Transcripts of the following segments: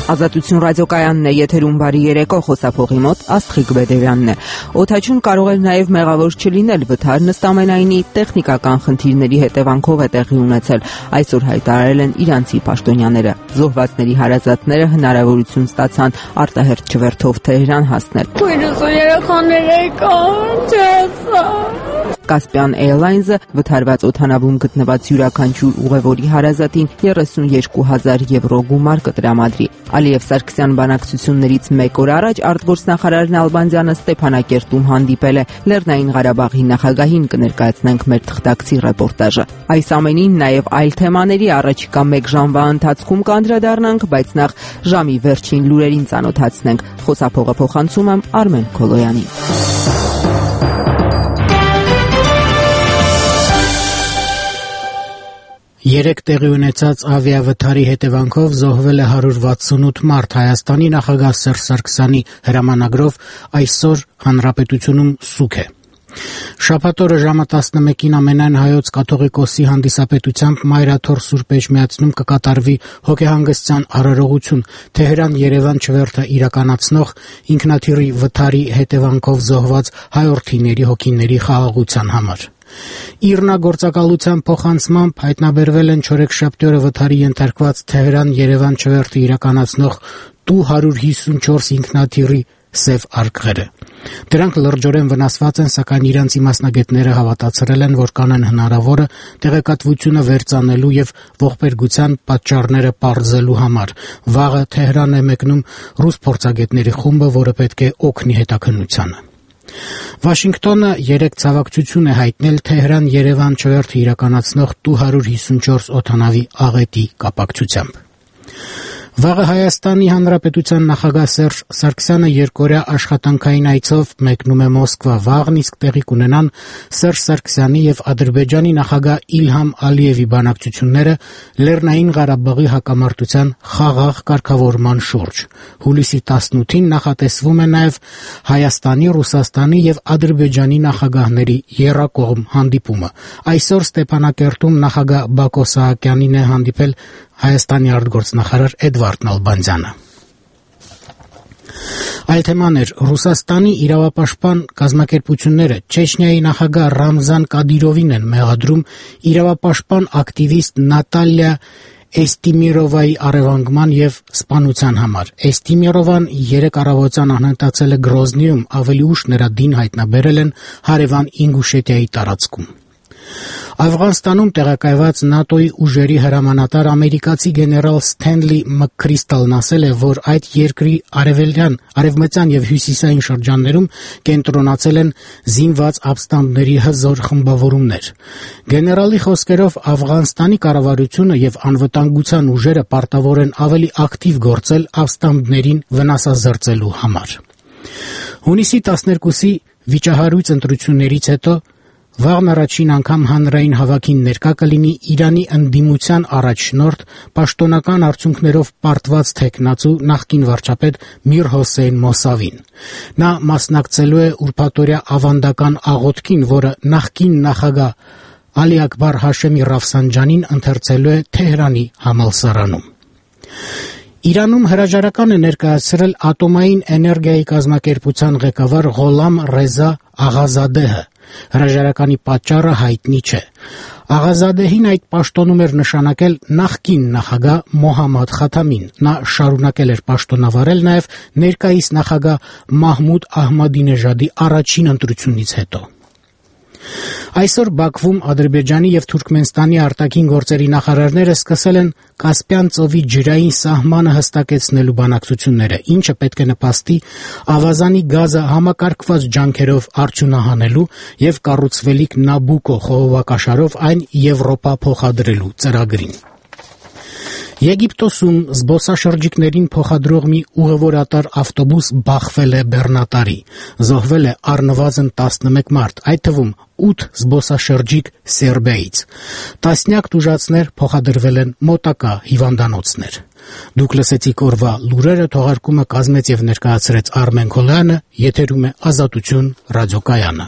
Ազատություն ռադիոկայանն է, եթերում բարի երեկո, խոսափողի մոտ Աստղիկ Բեդևյանն է։ Օդաչուն կարող էր նաև մեղավոր չլինել, վթարն ըստ ամենայնի տեխնիկական խնդիրների հետևանքով է տեղի ունեցել։ Այսօր հայտարարել են իրանցի պաշտոնյաները։ Զոհվածների հարազատները հնարավորություն ստացան արտահերթ չվերթով Թեհրան հասնել։ Caspian Airlines-ը վթարված օդանավում գտնված յուրաքանչյուր ուղևորի հարազատին 32,000 եվրո գումար կտրամադրի։ Ալիև Սարգսյան բանակցություններից մեկ օր առաջ արտգործնախարար Նալբանդյանը Ստեփանակերտում հանդիպել է։ Լեռնային Ղարաբաղի նախագահին կներկայացնենք մեր թղթակցի ռեպորտաժը։ Այս ամենին նաև այլ թեմաների առաջիկա 1 ժամվա ընթացքում կանդրադառնանք, բայց նախ ժամի վերջին լուրերին ծանոթացնենք։ Խոսափողը փոխանցում եմ Արմեն Քոլոյանին։ Երեկ տեղի ունեցած ավիավթարի հետևանքով զոհվել է 168 մարդ։ Հայաստանի նախագահ Սերժ Սարգսյանի հրամանագրով այսօր հանրապետությունում սուգ է։ Շաբաթ օրը ժամը 11-ին ամենայն հայոց կաթողիկոսի հանդիսապետությամբ Մայրաթոր Սուրբ Էջմիածնում կկատարվի հոգեհանգստյան արարողություն Թեհրան-Երևան չվերթը իրականացնող ինքնաթիռի վթարի հետևանքով զոհված հայրենիների հոգիների խաղաղության համար։ Իրնագործակալության փոխանցմամբ հայտնաբերվել են չորեքշաբթի օրը վթարի ենթարկված Թեհրան-Երևան չվերթը իրականացնող Tu-154 ինքնաթիռի սև արկղերը։ Դրանք լրջորեն վնասված են, սակայն իրանցի մասնագետները հավատացրել են, որ կանեն հնարավորը տեղեկատվությունը վերծանելու եւ ողբերգության պատճառները պարզելու համար։ Վաղը Թեհրան է մեկնում ռուս փորձագետների խումբը, որը պետք է օգնի հետաքննությանը։ Վաշինգտոնը երեկ ցավակցություն է հայտնել Թեհրան-Երևան չվերթը իրականացնող Tu-154 օդանավի աղետի կապակցությամբ։ Վաղը Հայաստանի Հանրապետության նախագահ Սերժ Սարգսյանը երկօրյա աշխատանքային այցով մեկնում է Մոսկվա։ Վաղն իսկ տեղի կունենան Սերժ Սարգսյանի եւ Ադրբեջանի նախագահ Իլհամ Ալիևի բանակցությունները Լեռնային Ղարաբաղի հակամարտության խաղաղ կարգավորման շուրջ։ Հուլիսի 18-ին նախատեսվում է նաեւ Հայաստանի, Ռուսաստանի եւ Ադրբեջանի նախագահների եռակողմ հանդիպումը։ Այսօր Ստեփանակերտում նախագահ Բակո Սահակյանին է հանդիպել Հայաստանի արտգործնախարար Էդվարդ Նալբանդյանը։ Այլ թեմաներ։ Ռուսաստանի իրավապաշտպան կազմակերպությունները Չեչնիայի նախագահ Ռամզան Կադիրովին են մեղադրում իրավապաշտպան ակտիվիստ Նատալիա Էստիմիրովայի առևանգման եւ սպանության համար։ Էստիմիրովան երեկ առավոտյան անհետացել է Գրոզնիում, ավելի ուշ նրա դին հայտնաբերել են հարևան Ինգուշետիայի տարածքում։ Աֆղանստանում տեղակայված ՆԱՏՕ-ի ուժերի հրամանատար ամերիկացի գեներալ Սթենլի Մքրիստալն ասել է, որ այդ երկրի արևմտյան եւ հյուսիսային շրջաններում կենտրոնացել են զինված ապստամբների հզոր խմբավորումներ։ Գեներալի խոսքերով Աֆղանստանի կառավարությունը եւ անվտանգության ուժերը պարտավոր են ավելի ակտիվ գործել ապստամբներին վնասազերծելու համար։ Հունիսի 12-ի վիճահարույց ընտրություններից հետո վաղն առաջին անգամ հանրային հավաքին ներկա կլինի Իրանի ընդդիմության առաջնորդ պաշտոնական արդյունքներով պարտված թեկնածու նախկին վարչապետ Միր Հոսեյն Մոսավին։ Նա մասնակցելու է ուրբաթօրյա ավանդական աղոթքին, որը նախկին նախագահ Ալի Աքբար Հաշեմի Ռաֆսանջանին ընթերցելու է Թեհրանի համալսարանում։ Իրանում հրաժարական է ներկայացրել ատոմային էներգիայի կազմակերպության ղեկավար Ղոլամ Ռեզա Աղազադեհը։ Հրաժարականի պատճառը հայտնի չէ։ Աղազադեհին այդ պաշտոնում էր նշանակել նախկին նախագահ Մոհամմադ Խաթամին։ Նա շարունակել էր պաշտոնավարել նաև ներկայիս նախագահ Մահմուդ Ահմադինեժադի առաջին ընտրությունից հետո։ Այսօր Բաքվում Ադրբեջանի եւ Թուրքմենստանի արտաքին գործերի նախարարները սկսել են Կասպյան ծովի ջրային սահմանը հստակեցնելու բանակցությունները, ինչը պետք է նպաստի ավազանի գազը համակարգված ջանքերով արդյունահանելու եւ կառուցվելիք Նաբուկո խողովակաշարով այն Եվրոպա փոխադրելու ծրագրին։ Եգիպտոսում զբոսաշրջիկներին փոխադրող մի ուղևորատար ավտոբուս բախվել է բեռնատարի։ Զոհվել է առնվազն 11 մարդ, այդ թվում 8 զբոսաշրջիկ Սերբիայից։ Տասնյակ տուժածներ փոխադրվել են մոտակա հիվանդանոցներ։ Դուք լսեցիք օրվա լուրերը, թողարկումը կազմեց եւ ներկայացրեց Արմեն Քոլոյանը, եթերում է Ազատություն ռադիոկայանը։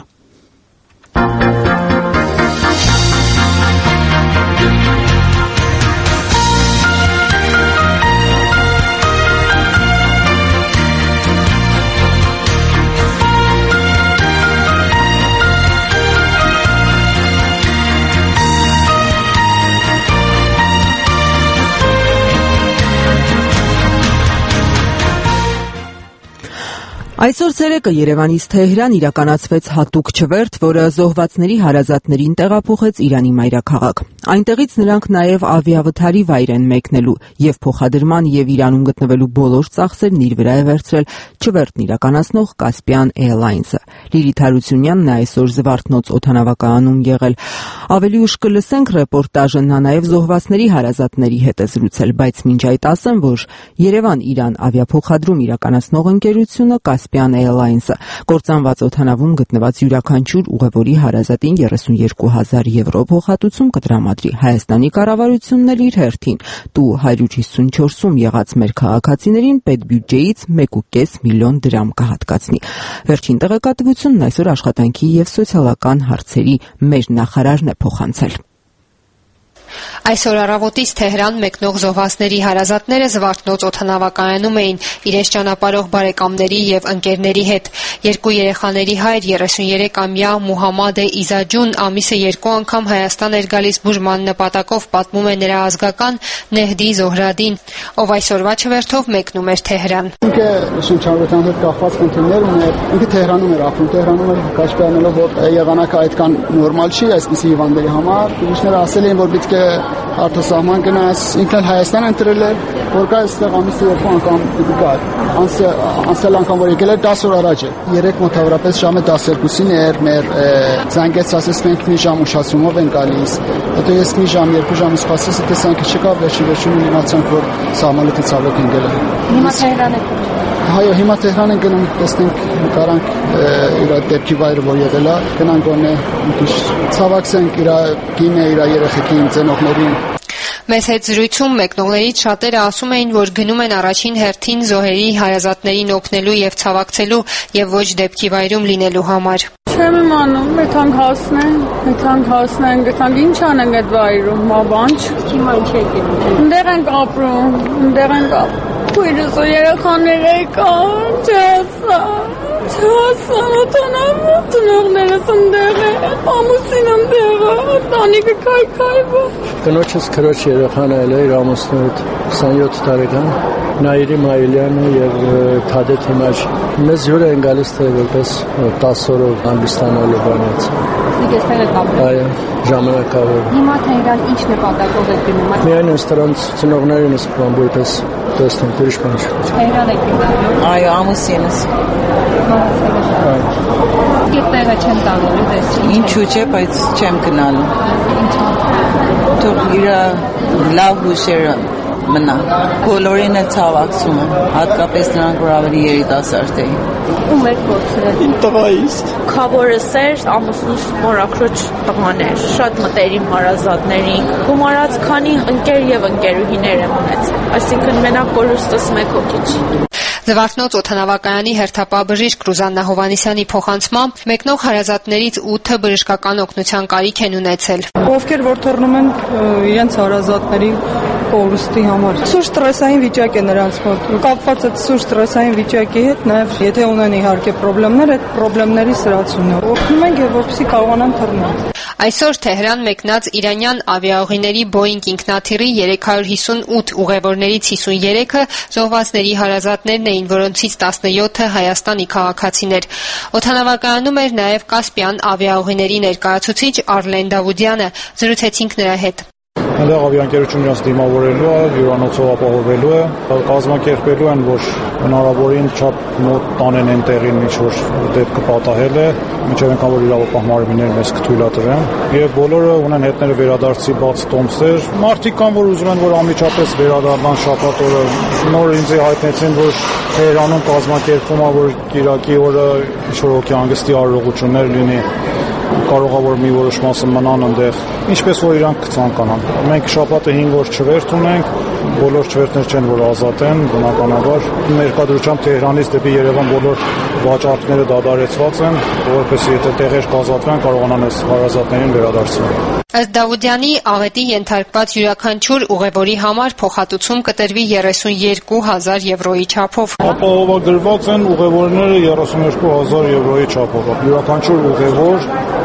Այսօր ցերեկը Երևանից Թեհրան իրականացվեց հատուկ չվերթ, որը զոհվածների հարազատներին տեղափոխեց Իրանի մայրաքաղաք։ Այնտեղից նրանք նաև ավիավթարի վայր են մեկնելու եւ փոխադրման եւ Իրանում գտնվելու բոլոր ծախսերն իր վրա է վերցրել չվերթն իրականացնող Caspian Airlines-ը։ Լիլիթ Հարությունյանն է այսօր Զվարթնոց օդանավակայանում եղել։ Ավելի ուշ կլսենք ռեպորտաժը, նա նաև զոհվածների հարազատների հետ է զրուցել, բայց մինչ այդ ասեմ, որ Երևան-Իրան ավիափոխադրում իրականացնող ընկերությունը Caspian Airlines-ը կործանված օդանավում գտնված յուրաքանչյուր ուղևորի հարազատին 32,000 եվրո փոխհատուցում կտրամադրի։ Հայաստանի կառավարությունն էլ իր հերթին տու 154-ում եղած մեր քաղաքացիներին պետբյուջեից 1.5 միլիոն դրամ կհատկացնի։ Վերջին տեղեկատվությունն այսօր աշխատանքի եւ սոցիալական հարցերի մեր նախարարն է փոխանցել։ Այսօր առավոտից Թեհրան մեկնող զոհվածների հարազատները Զվարթնոց օդանավակայանում էին իրենց ճանապարհող բարեկամների եւ ընկերների հետ։ Երկու երեխաների հայր 33-ամյա Մուհամմադե Իզաջուն ամիսը 2 անգամ Հայաստան էր գալիս բուժման նպատակով, պատմում է նրա ազգական Նեհդի Զոհրադին, ով այսօրվա չվերթով մեկնում էր Թեհրան։ Ինքը շնչառության հետ կապված խնդիրներ ուներ, ինքը Թեհրանում էր ապրում, Թեհրանում էր կաշկայանելով, որ եղանակը այդքան նորմալ չի այսպիսի հիվանդների համար։ Ուրիշները ասել էին, որ պետք է արտասահման գնաս, ինքն հայաստան ընտրել էր, որ կա այստեղ ամիսը 2 անգամ պիտի գա։ Անցյալ անգամ որ եկել էր 10 օր առաջ է։ 3 մոտավորապես ժամը 12-ին էր, մեր զանգեց, ասես մենք մի ժամ ուշացումով են գալիս։ Հետո ես մի ժամ, 2 ժամ սպասեցի, տեսանք չկա, վերջին իմացանք, որ սահմանից ցավոք են գել։ Հիմա Թեհրան եք։ Հայո, հիմա Թեհրան են գնում, տեսնենք, կարանք իր դեպքի վայրը որ եղել է, գնանք գոնե մի քիչ ցավակցենք իր կինը, իր երեխեքին, ծնողներին։ Մեզ հետ զրույցում մեկնողներից շատերը ասում էին, որ գնում են առաջին հերթին զոհերի հարազատներին օգնելու եւ ցավակցելու եւ ոչ դեպքի վայրում լինելու համար։ Չեմ իմանում, մեթանք հասնեն, գտանք ինչ անենք այդ վայրում, մաբանչ։ Հիմա ինչ եք ելնում։ Ընդեղ ենք ապրում, Քույրս ու երեխաները կան, չասա, ծնողներս ընդեղ է, ամուսին ընդեղ է, տանիքը քայքայվը։ Կնոջս քրոջ երեխան էլ է, իր ամուսնու հետ 27 տարեկան, Նաիրի Մայիլյանը եւ Քադեթ Հիմաջ։ Մեզ հյուր են գալիս թե որպես 10 օրով հանգստանալու բանից։ Դուք եք ապրում։ Այո, ժամանակավոր։ Հիմա Թեհրան ինչ նպատակով եք գնում։ Միայն այստրանց ծնողներին սպան որպես տեսնում ուրիշ բան չէ։ Թեհրան եք գնում։ Այո, ամուսինս։ Գետերը չեմ տալու, դες։ Ինչու՞ չէ, բայց չեմ գնալու։ Թող իր լավ հուշերը մնա։ Բոլորին է ցավակցում, հատկապես նրանք, որ ավելի երիտասարդ էին։ Ում եք փորձել։ Իմ տղայից։ Քավորս էր, ամուսնուս մորաքրոջ տղաներ, շատ մտերիմ հարազատների, գումարած քանի ընկեր եւ ընկերուհիներ եմ ունեցել, այսինքն մենակ կորուստս 1 հոգի չի։ Զվարթնոց օդանավակայանի հերթապահ բժիշկ Ռուզաննա Հովհաննիսյանի փոխանցմամբ մեկնող հարազատներից 8-ը բժշկական օգնության կարիք են ունեցել։ Ովքեր որ թռնում են իրենց հարազատների կորուստի համար։ Սուր ստրեսային վիճակ է նրանց մոտ։ Կապված այդ սուր ստրեսային վիճակի հետ նաև եթե ունեն իհարկե խնդիրներ, այդ խնդիրների սրացումն է։ Օգնում ենք եւ որպեսզի կարողանան թռնել։ Այսօր Թեհրան մեկնած իրանյան ավիաուղիների Boeing ինքնաթիռի 358 ուղևորներից 53-ը զոհվածների հարազատներն էին, որոնցից 17-ը Հայաստանի քաղաքացիներ։ Օդանավակայանում էր նաև Caspian ավիաուղիների ներկայացուցիչ Արլեն Դավուդյանը։ Զրուցեցինք նրա հետ։ Այնտեղ ավիաընկերությունը իրենց դիմավորելու է, հյուրանոցով ապահովելու է, կազմակերպելու են, որ հնարավորին չափ մոտ տանեն այն տեղին, ինչ որ դեպքը պատահել է, մինչև այնքան որ իրավապահ մարմինները մեզ կթույլատրեն, եւ բոլորը ունեն հետները վերադարձի բաց տոմսեր։ Մարդիկ կան, որ ուզում են, որ անմիջապես վերադառնան շաբաթ օրը։ Նոր ինձ հայտնեցին, որ Թեհրանում կազմակերպվում է, որ Կիրակի օրը ինչ որ հոգեհանգստի արարողություններ լինի, կարող է որ մի որոշ մասը մնան այնտեղ, ինչպես որ իրանք ցանկանան։ Մենք շաբաթը 5 օր չվերթ ունենք, բոլոր չվերթներ չեն որ ազատ են, բնականաբար։ Ներկայությամբ Թեհրանից դեպի Երևան բոլոր վաճառքները դադարեցված են, որովհետեւ եթե տեղեր կազատվեն, կարողանան այս հարազատներին վերադարձնել։ Ըստ Դավուդյանի, աղետի ենթարկված յուրաքանչյուր ուղևորի համար փոխհատուցում կտրվի 32,000 եվրոյի չափով։ Ապահովագրված են ուղևորները 32,000 եվրոյի չափով։ Յուրաքանչյուր ուղևոր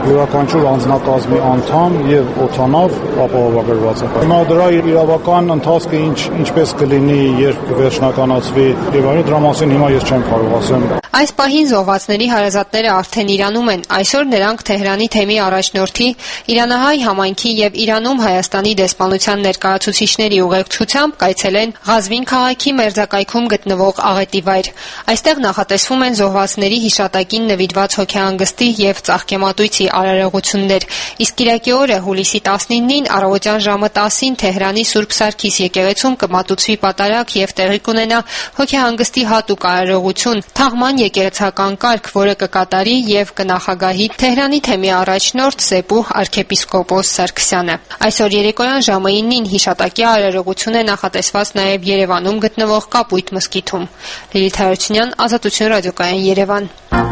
յուրաքանչյուր անձնակազմի անդամ եւ օդանավ ապահովագրված է։ Հիմա դրա իրավական ընթացքը ինչպես կլինի, երբ կվերջնականացվի, եւ այլն, դրա մասին հիմա ես չեմ կարող ասեմ։ Այս պահին զոհվածների հարազատները արդեն Իրանում են։ Այսօր նրանք Թեհրանի թեմի առաջնորդի, Իրանահայ համայնքի եւ Իրանում Հայաստանի դեսպանության ներկայացուցիչների ուղեկցությամբ կայցելեն Ղազվին քաղաքի մերձակայքում գտնվող աղետի վայր։ Այստեղ նախատեսվում են զոհվածների հիշատակին նվիրված հոգեհանգստի եւ ծաղկեմատույցի արարողություններ։ Իսկ կիրակի օրը հուլիսի 19-ին առավոտյան ժամը 10-ին Թեհրանի Սուրբ Սարգիս եկեղեցում կմատուցվի պատարակ եւ տեղի կունենա հոգեհանգստի հատուկ արարողություն, թաղման եկեղեցական կարգ, որը կկատարի եւ կնախագահի Թեհրանի թեմի առաջնորդ Սեփու arczepiskopos Սարգսյանը։ Այսօր երեկոյան ժամը 9-ին հիշատակի արարողություն է նախատեսված նաեւ Երևանում գտնվող Կապույտ մզկիթում։ Լիլիթ Հարությունյան, Ազատություն ռադիոկայան, Երևան։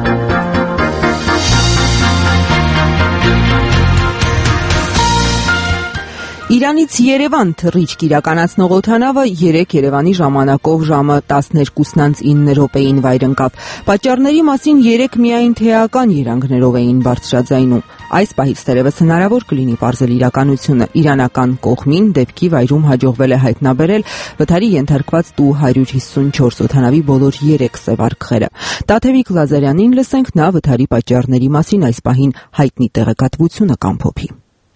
Իրանից Երևան թռիչք իրականացնող օդանավը 3 Երևանի ժամանակով ժամը 12:09 րոպեին վայր ընկավ։ Պատճառների մասին 3 միայն թեական երանգներով էին բարձրաձայնում։ Այս պահից թերևս հնարավոր կլինի պարզել իրականությունը։ Իրանական կողմին դեպքի վայրում հաջողվել է հայտնաբերել վթարի ենթարկված Tu-154 օդանավի բոլոր 3 սևարկղերը։ Տաթևիկ Լազարյանին լսենք, նա վթարի պատճառների մասին այս պահին հայտնի տեղեկատվությունը կամփոփի։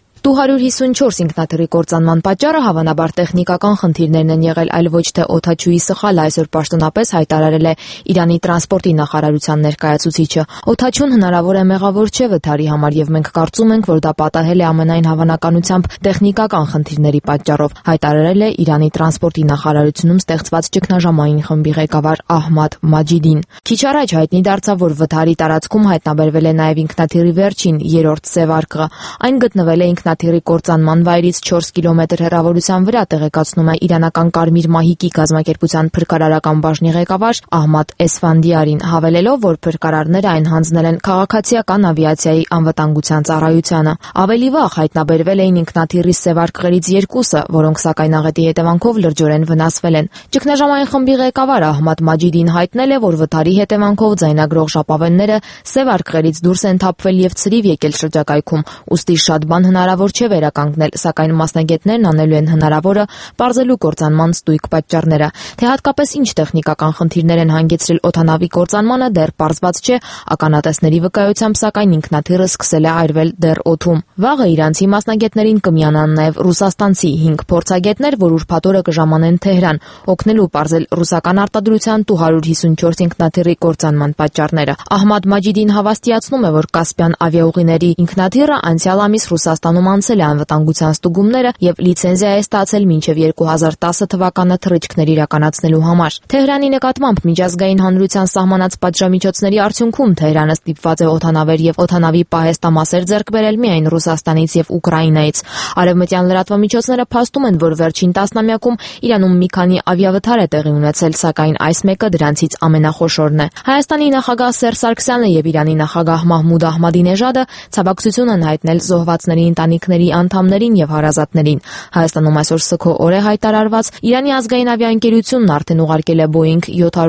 Tu-154 ինքնաթիռի կործանման պատճառը հավանաբար տեխնիկական խնդիրներն են եղել, այլ ոչ թե օդաչուի սխալը, այսօր պաշտոնապես հայտարարել է Իրանի տրանսպորտի նախարարության ներկայացուցիչը։ Օդաչուն հնարավոր է մեղավոր չէ վթարի համար եւ մենք կարծում ենք, որ դա պատահել է ամենայն հավանականությամբ տեխնիկական խնդիրների պատճառով, հայտարարել է Իրանի տրանսպորտի նախարարությունում ստեղծված ճգնաժամային խմբի ղեկավար Ահմադ Մաջիդին։ Քիչ առաջ հայտնի դարձավ, որ վթարի տարածքում հայտնաբերվել է նաեւ ինքնաթիռի վերջին 3-րդ սևարկղը։ Այն գտնվել է ինքնաթիռի կործանման վայրից 4 կիլոմետր հեռավորության վրա, տեղեկացնում է իրանական Կարմիր մահիկի կազմակերպության փրկարարական բաժնի ղեկավար Ահմադ Էսֆանդիարին, հավելելով, որ փրկարարները այն հանձնել են քաղաքացիական ավիացիայի անվտանգության ծառայությանը։ Ավելի վաղ հայտնաբերվել էին ինքնաթիռի սևարկղերից 2-ը, որոնք սակայն աղետի հետևանքով լրջորեն վնասվել են։ Ճգնաժամային խմբի ղեկավար Ահմադ Մաջիդին հայտնել է, որ վթարի հետևանքով ձայնագրող ժապավենները սևարկղերից դուրս են թափվել եւ ցրիվ եկել շրջակայքում, ուստի շատ բան հնարավոր չէ վերականգնել, սակայն մասնագետներն անելու են հնարավորը պարզելու կործանման ստույգ պատճառները։ Թե հատկապես ինչ տեխնիկական խնդիրներ են հանգեցրել օդանավի կործանմանը, դեռ պարզված չէ, ականատեսների վկայությամբ, սակայն ինքնաթիռը սկսել է այրվել դեռ օդում։ Վաղը իրանցի մասնագետներին կմիանան նաև ռուսաստանցի 5 փորձագետներ, որ ուրբաթ օրը կժամանեն Թեհրան, օգնելու պարզել ռուսական արտադրության Tu-154 ինքնաթիռի կործանման պատճառները։ Ահմադ Մաջիդին հավաստիացնում է, որ Կասպյան ավիաուղիների ինքնաթիռը անցյալ ամիս Ռուսաստանում անցել է անվտանգության ստուգումները եւ լիցենզիա է ստացել մինչեւ 2010 թվականը թռիչքներ իրականացնելու համար։ Թեհրանի նկատմամբ միջազգային հանրության սահմանած պատժամիջոցների արդյունքում Թեհրանը ստիպված է օդանավեր եւ օդանավի պահեստամասեր ձեռք բերել միայն Ռուսաստանից եւ Ուկրաինայից։ Արևմտյան լրատվամիջոցները փաստում են, որ վերջին տասնամյակում Իրանում մի քանի ավիավթար է տեղի ունեցել, սակայն այս մեկը դրանցից ամենախոշորն է։ Հայաստանի նախագահ Սերժ Սարգսյանը եւ Իրանի նախագահ Մահմուդ Ահմադինեժադը ցավակցություն են հայտնել զոհվածների ընտանիքների անդամներին եւ հարազատներին։ Հայաստանում այսօր ՍՔՕ օր է հայտարարված։ Իրանի ազգային ավիաընկերությունն արդեն ուղարկել է Boeing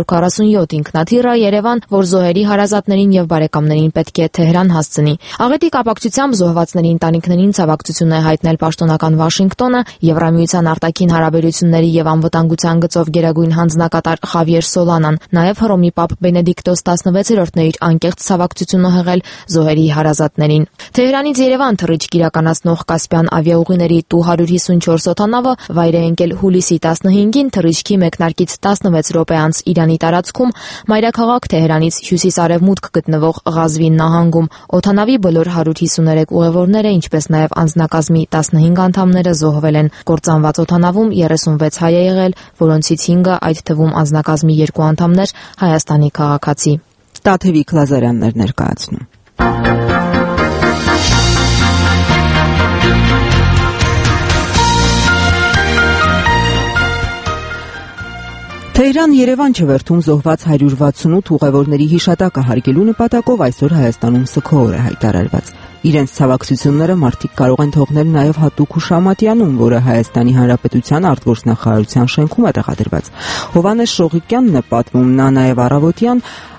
747 ինքնաթիռը Երևան, որ զոհերի հարազատներին եւ բարեկամներին պետք է Թեհրան հասցնի։ Աղետի կապակցությամբ զոհվածների ընտանիքներին ցավակցություն է հայտնել պաշտոնական Վաշինգտոնը, Եվրամիության արտաքին հարաբերությունների եւ անվտանգության գծով գերագույն հանձնակատար Խավիեր Սոլանան, նաեւ Հռոմի Պապ Բենեդիկտոս 16-րդն իր անկեղծ ցավակցությունը հղել զոհերի հարազատներին։ Թեհրանից Երևան թռիչք իրականացնող Կասպյան ավիաուղիների Tu-154 օդանավը վայր է ընկել հուլիսի 15-ին թռիչքի մեկնարկից 16 րոպե անց Իրանի տարածքում մայրաքաղաք Թեհրանից հյուսիս-արևմուտք գտնվող Ղազվին նահանգում։ Օդանավի բոլոր 153 ուղևորները, ինչպես նաև անձնակազմի 15 անդամները զոհվել են։ Կործանված օդանավում 36 հայ է եղել, որոնցից 5-ը, այդ թվում անձնակազմի 2 անդամներ, Հայաստանի քաղաքացի։ Տաթևիկ Լազարյաններ ներկայացնում։ Թեհրան-Երևան չվերթում զոհված 168 ուղևորների հիշատակը հարգելու նպատակով այսօր Հայաստանում ՍՔՕ օր է հայտարարված։ Իրենց ցավակցությունները մարդիկ կարող են թողնել նաև հատուկ հուշամատյանում, որը Հայաստանի Հանրապետության արտգործնախարարության շենքում է տեղադրված։ Հովհաննես Շողիկյանն է պատմում, նա նաև առավոտյան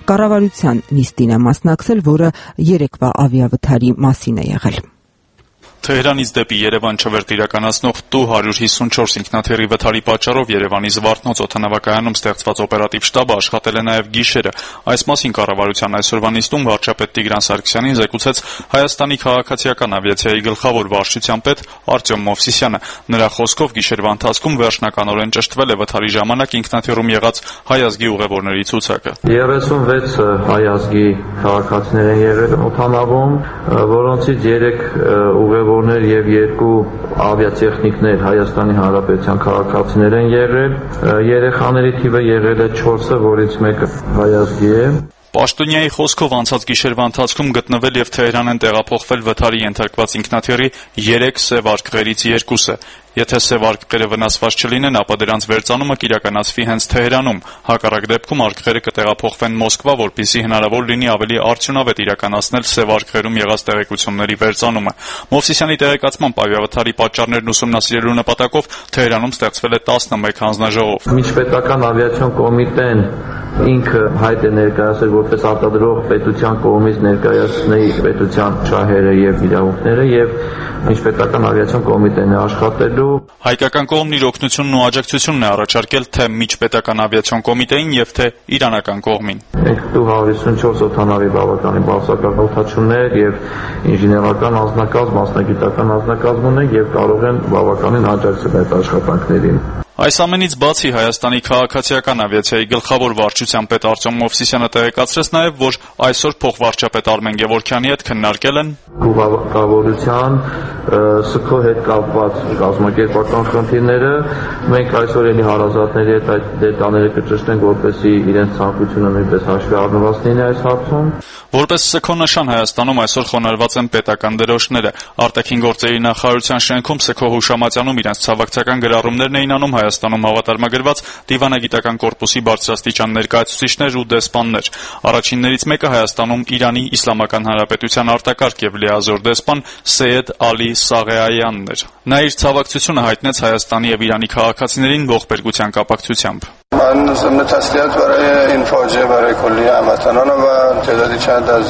Կառավարության նիստին է մասնակցել, որը երեկվա ավիավթարի մասին է եղել։ Թեհրանից դեպի Երևան չվերթ իրականացնող Tu-154 ինքնաթիռի վթարի պատճառով Երևանի Զվարթնոց օդանավակայանում ստեղծված օպերատիվ շտաբը աշխատել է նաև գիշերը։ Այս մասին կառավարության այսօրվա նիստում վարչապետ Տիգրան Սարգսյանին զեկուցեց Հայաստանի քաղաքացիական ավիացիայի գլխավոր վարչության պետ Արտյոմ Մովսիսյանը։ Նրա խոսքով գիշերվա ընթացքում վերջնականորեն ճշտվել է վթարի ժամանակ ինքնաթիռում եղած հայ ազգի ուղևորների ցուցակը։ 36 հայ ազգի քաղաքացիներ են եղել օդանավում, որոնցից 3 ուղևորներ եւ 2 ավիատեխնիկներ Հայաստանի Հանրապետության քաղաքացիներ են եղել։ Երեխաների թիվը եղել է 4-ը, որից մեկը հայ ազգի է։ Պաշտոնյայի խոսքով անցած գիշերվա ընթացքում գտնվել եւ Թեհրան են տեղափոխվել վթարի ենթարկված ինքնաթիռի 3 սև արկղերից 2-ը։ Եթե սև արկղերը վնասված չլինեն, ապա դրանց վերծանումը կիրականացվի հենց Թեհրանում։ Հակառակ դեպքում արկղերը կտեղափոխվեն Մոսկվա, որպեսզի հնարավոր լինի ավելի արդյունավետ իրականացնել սև արկղերում եղած տեղեկությունների վերծանումը։ Մովսիսյանի տեղեկացմամբ ավիավթարի պատճառներն ուսումնասիրելու նպատակով Թեհրանում ստեղծվել է 11 հանձնաժողով։ Միջպետական ավիացիոն կոմիտեն ինքը հայտ է ներկայացել որպես արտադրող պետության կողմից ներկայացնի պետության շահերը եւ իրավունքները եւ միջպետական ավիացիոն կոմիտեն է աշխատելու։ Հայկական կողմն իր օգնությունն ու աջակցությունն է առաջարկել թե միջպետական ավիացիոն կոմիտեին եւ թե իրանական կողմին։ Մենք 254 օդանավի բավականին բարձրակարգ եւ ինժեներական անձնակազմ, մասնագիտական անձնակազմ ունենք եւ կարող են բավականին աջակցել այդ աշխատանքներին։ Այս ամենից բացի Հայաստանի քաղաքացիական ավիացիայի գլխավոր վարչության պետ Արտյոմ Մովսիսյանը տեղեկացրեց նաև, որ այսօր փոխվարչապետ Արմեն Գևորգյանի հետ քննարկել են գյուղակավորության ՍՔ հետ կապված կազմակերպական խնդիրները։ Մենք այսօր էլի հարազատների հետ այդ դետալները կճշտենք, որպեսզի իրենց ցանկությունը նույնպես հաշվի առնված լինի այս հարցում։ Որպես ՍՔ նշան Հայաստանում այսօր խոնարհված են պետական դրոշները։ Արտաքին գործերի նախարարության շենքում ՍՔ հուշամատյանում իրենց ցավակցական գրառումներն էին անում Հայաստանում հավատարմագրված դիվանագիտական կորպուսի բարձրաստիճան ներկայացուցիչներ ու դեսպաններ։ Առաջիններից մեկը Հայաստանում Իրանի Իսլամական Հանրապետության արտակարգ եւ լիազոր դեսպան Սեյեդ Ալի Սաղեայանն էր։ Նա իր ցավակցությունը հայտնեց Հայաստանի եւ Իրանի քաղաքացիներին ողբերգության կապակցությամբ։ من ضمن تسلیت برای این فاجعه برای کلیه هموطنانم و تعدادی چند از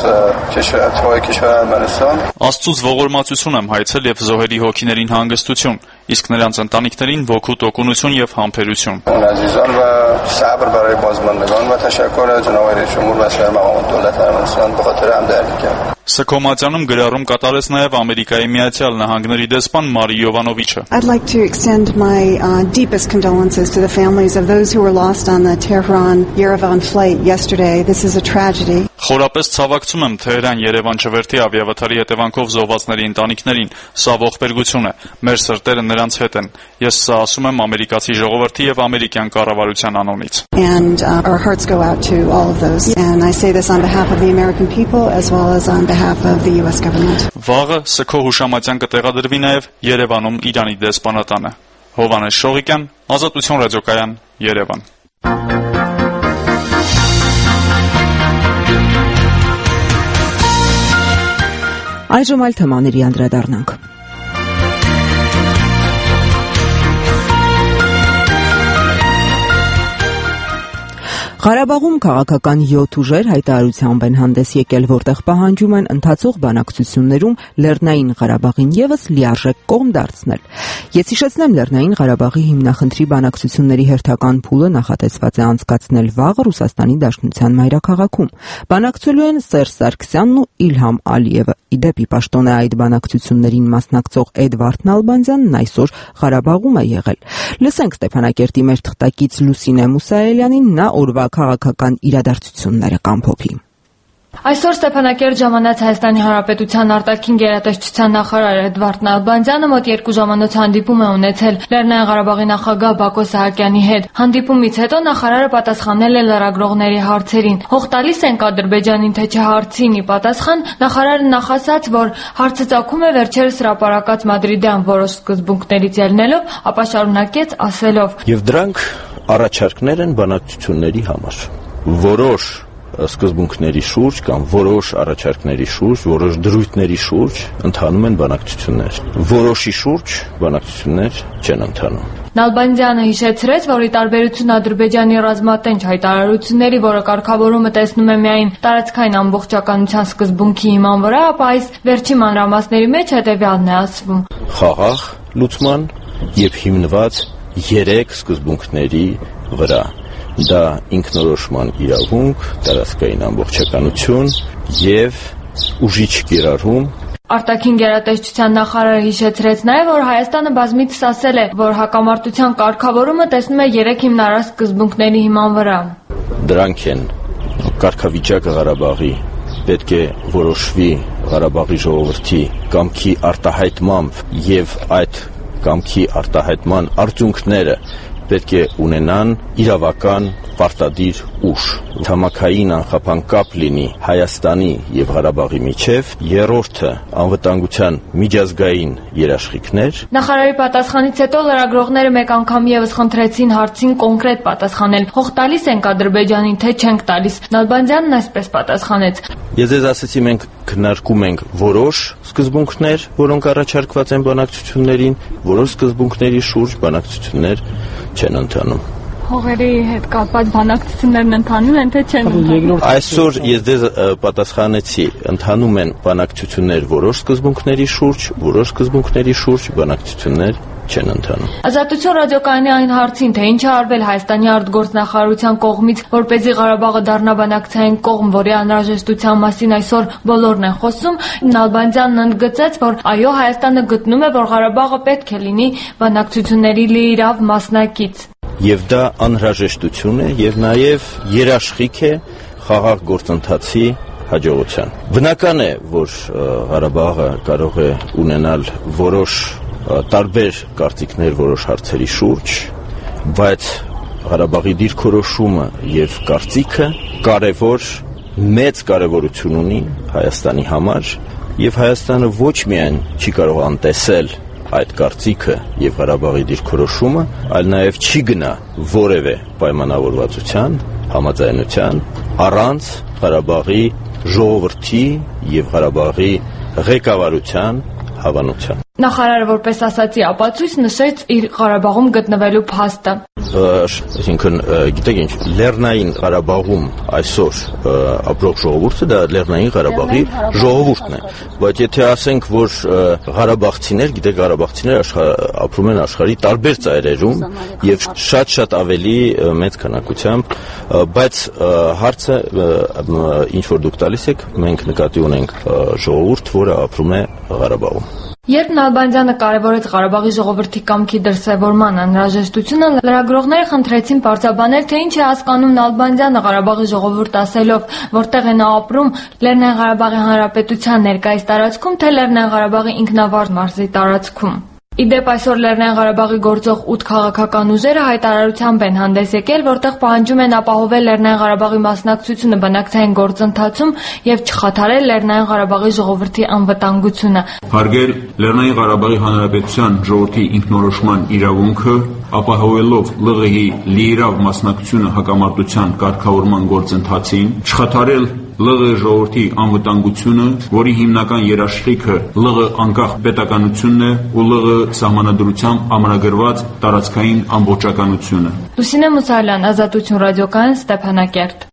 کشور ارمنستان Աստծուց ողորմածություն եմ հայցել եւ զոհերի հոգիներին հանգստություն, իսկ նրանց ընտանիքներին ոգու տոկունություն եւ համբերություն։ عزیزان و صبر برای بازماندگان و تشکر از جناب رئیس جمهور و سایر مقامات دولت ارمنستان به خاطر همدردی کرد։ Սքոմատյանում գրառում կատարեց նաև Ամերիկայի Միացյալ Նահանգների դեսպան Մարի Յովանովիչը։ I'd like to extend my deepest condolences to the families of those who were lost on the Tehran-Yerevan flight yesterday. This is a tragedy. Խորապես ցավակցում եմ Թեհրան-Երևան չվերթի ավիավթարի հետևանքով զոհվածների ընտանիքներին։ Սա ողբերգություն է։ Մեր սրտերը նրանց հետ են։ Ես սա ասում եմ ամերիկացի ժողովրդի եւ ամերիկյան կառավարության անունից։ And our hearts go out to all of those. And I say this on behalf of the American people as well as on behalf of the US government. Վաղը ՍՔ հուշամատյան կտեղադրվի նաև Երևանում Իրանի դեսպանատանը։ Հովհաննես Շողիկյան, Ազատություն ռադիոկայան, Երևան։ Այժմ այլ թեմաների անդրադառնանք։ Ղարաբաղում քաղաքական 7 ուժեր հայտարարությամբ են հանդես եկել, որտեղ պահանջում են ընթացող բանակցություններում Լեռնային Ղարաբաղին եւս լիարժեք կողմ դարձնել։ Ես հիշեցնեմ, Լեռնային Ղարաբաղի հիմնախնդրի բանակցությունների հերթական փուլը նախատեսված է անցկացնել վաղը Ռուսաստանի Դաշնության մայրաքաղաքում։ Բանակցելու են Սերժ Սարգսյանն ու Իլհամ Ալիևը։ Իդեպի պաշտոն է այդ բանակցություններին մասնակցող Էդվարդ Նալբանդյանն այսօր Ղարաբաղում է եղել։ Լսենք Ստեփանակերտի մեր թղթակից Լուսինե Մուսայելյանին, նա օրվա քաղաքական իրադարձությունները կամփոփի։ Այսօր Ստեփանակերտ ժամանած Հայաստանի Հանրապետության արտաքին գերատեսչության նախարար Էդվարդ Նալբանդյանը մոտ 2 ժամանոց հանդիպում է ունեցել Լեռնային Ղարաբաղի նախագահ Բակո Սահակյանի հետ։ Հանդիպումից հետո նախարարը պատասխանել է լրագրողների հարցերին։ Հող տալիս ենք Ադրբեջանին, թե չէ հարցին ի պատասխան նախարարը նախասաց, որ հարցը ծագում է վերջերս հրապարակած Մադրիդյան որոշ սկզբունքներից ելնելով, ապա շարունակեց ասելով. Եվ դրանք առաջարկներ են բանակցությունների համար։ Որոշ սկզբունքների շուրջ կամ որոշ առաջարկների շուրջ, որոշ դրույթների շուրջ ընթանում են բանակցություններ։ Որոշի շուրջ բանակցություններ չեն ընթանում։ Նալբանդյանը հիշեցրեց, որ ի տարբերություն Ադրբեջանի ռազմատենչ հայտարարությունների, որը կարգավորումը տեսնում է միայն տարածքային ամբողջականության սկզբունքի հիման վրա, ապա այս վերջի մանրամասների մեջ հետևյալն է ասվում. խաղաղ լուծման եւ հիմնված 3 սկզբունքների վրա։ Դա ինքնորոշման իրավունք, տարածքային ամբողջականություն եւ ուժիչ կիրառում։ Արտաքին գերատեսչության նախարարը հիշեցրեց նաև, որ Հայաստանը բազմիցս ասել է, որ հակամարտության կարգավորումը տեսնում է 3 հիմնարար սկզբունքների հիման վրա։ Դրանք են կարգավիճակը Ղարաբաղի պետք է որոշվի Ղարաբաղի ժողովրդի կամքի արտահայտմամբ եւ այդ կամքի արտահայտման արդյունքները պետք է ունենան իրավական պարտադիր ուժ։ Ցամաքային անխափան կապ լինի Հայաստանի եւ Ղարաբաղի միջև, երրորդը անվտանգության միջազգային երաշխիքներ։ Նախարարի պատասխանից հետո լրագրողները մեկ անգամ եւս խնդրեցին հարցին կոնկրետ պատասխանել։ Հող տալիս ենք Ադրբեջանին, թե չենք տալիս։ Նալբանդյանն այսպես պատասխանեց. Ես ձեզ ասացի, մենք քննարկում ենք որոշ սկզբունքներ, որոնք առաջարկված են բանակցություններին, որոշ սկզբունքների շուրջ բանակցություններ չեն ընթանում։ Հողերի հետ կապված բանակցություններն ընթանում են, թե չեն ընթանում։ Այսօր ես ձեզ պատասխանեցի, ընթանում են բանակցություններ որոշ սկզբունքների շուրջ բանակցություններ չեն ընթանում։ Ազատություն ռադիոկայանի այն հարցին, թե ինչ է արվել Հայաստանի արտգործնախարարության կողմից, որպեսզի Ղարաբաղը դառնա բանակցային կողմ, որի անհրաժեշտության մասին այսօր բոլորն են խոսում, Նալբանդյանն ընդգծեց, որ այո, Հայաստանը գտնում է, որ Ղարաբաղը պետք է լինի բանակցությունների լիիրավ մասնակից։ Եվ դա անհրաժեշտություն է եւ նաեւ երաշխիք է խաղաղ գործընթացի հաջողության։ Բնական է, որ Ղարաբաղը կարող է ունենալ որոշ տարբեր կարծիքներ որոշ հարցերի շուրջ, բայց Ղարաբաղի դիրքորոշումը եւ կարծիքը մեծ կարեւորություն ունի Հայաստանի համար, եւ Հայաստանը ոչ միայն չի կարող անտեսել այդ կարծիքը եւ Ղարաբաղի դիրքորոշումը, այլ նաեւ չի գնա որևէ պայմանավորվածության, համաձայնության առանց Ղարաբաղի ժողովրդի եւ Ղարաբաղի ղեկավարության հավանության։ Նախարարը որպես ասացի ապացույց նշեց իր Ղարաբաղում գտնվելու փաստը։ Այսինքն, գիտեք ինչ, Լեռնային Ղարաբաղում այսօր ապրող ժողովուրդը դա Լեռնային Ղարաբաղի ժողովուրդն է, բայց եթե ասենք, որ ղարաբաղցիներ, գիտեք, ղարաբաղցիներ ապրում են աշխարհի տարբեր ծայրերում եւ շատ ավելի մեծ քանակությամբ, բայց հարցը ինչ որ դուք տալիս եք, մենք նկատի ունենք ժողովուրդ, որը ապրում է Ղարաբաղում։ Երբ Նալբանդյանը կարևորեց Ղարաբաղի ժողովրդի կամքի դրսևորման անհրաժեշտությունը, լրագրողները խնդրեցին պարզաբանել, թե ինչ է հասկանում Նալբանդյանը Ղարաբաղի ժողովուրդ ասելով, որտեղ է նա ապրում, Լեռնային Ղարաբաղի Հանրապետության ներկայիս տարածքում, թե Լեռնային Ղարաբաղի ինքնավար մարզի տարածքում։ Իդեպ այսօր Լեռնային Ղարաբաղի գործող 8 քաղաքական ուժերը հայտարարությամբ են հանդես եկել, որտեղ պահանջում են ապահովել Լեռնային Ղարաբաղի մասնակցությունը բանակցային գործընթացում եւ չխաթարել Լեռնային Ղարաբաղի ժողովրդի անվտանգությունը։ Հարգել Լեռնային Ղարաբաղի Հանրապետության ժողովրդի ինքնորոշման իրավունքը, ապահովելով ԼՂՀ-ի լիիրավ մասնակցությունը հակամարտության կարգավորման գործընթացին, չխաթարել ԼՂ ժողովրդի անվտանգությունը, որի հիմնական երաշխիքը ԼՂ անկախ պետականությունն է ու ԼՂ սահմանադրությամբ ամրագրված տարածքային ամբողջականությունը։ Լուսինե Մուսալյան, Ազատություն ռադիոկայան, Ստեփանակերտ։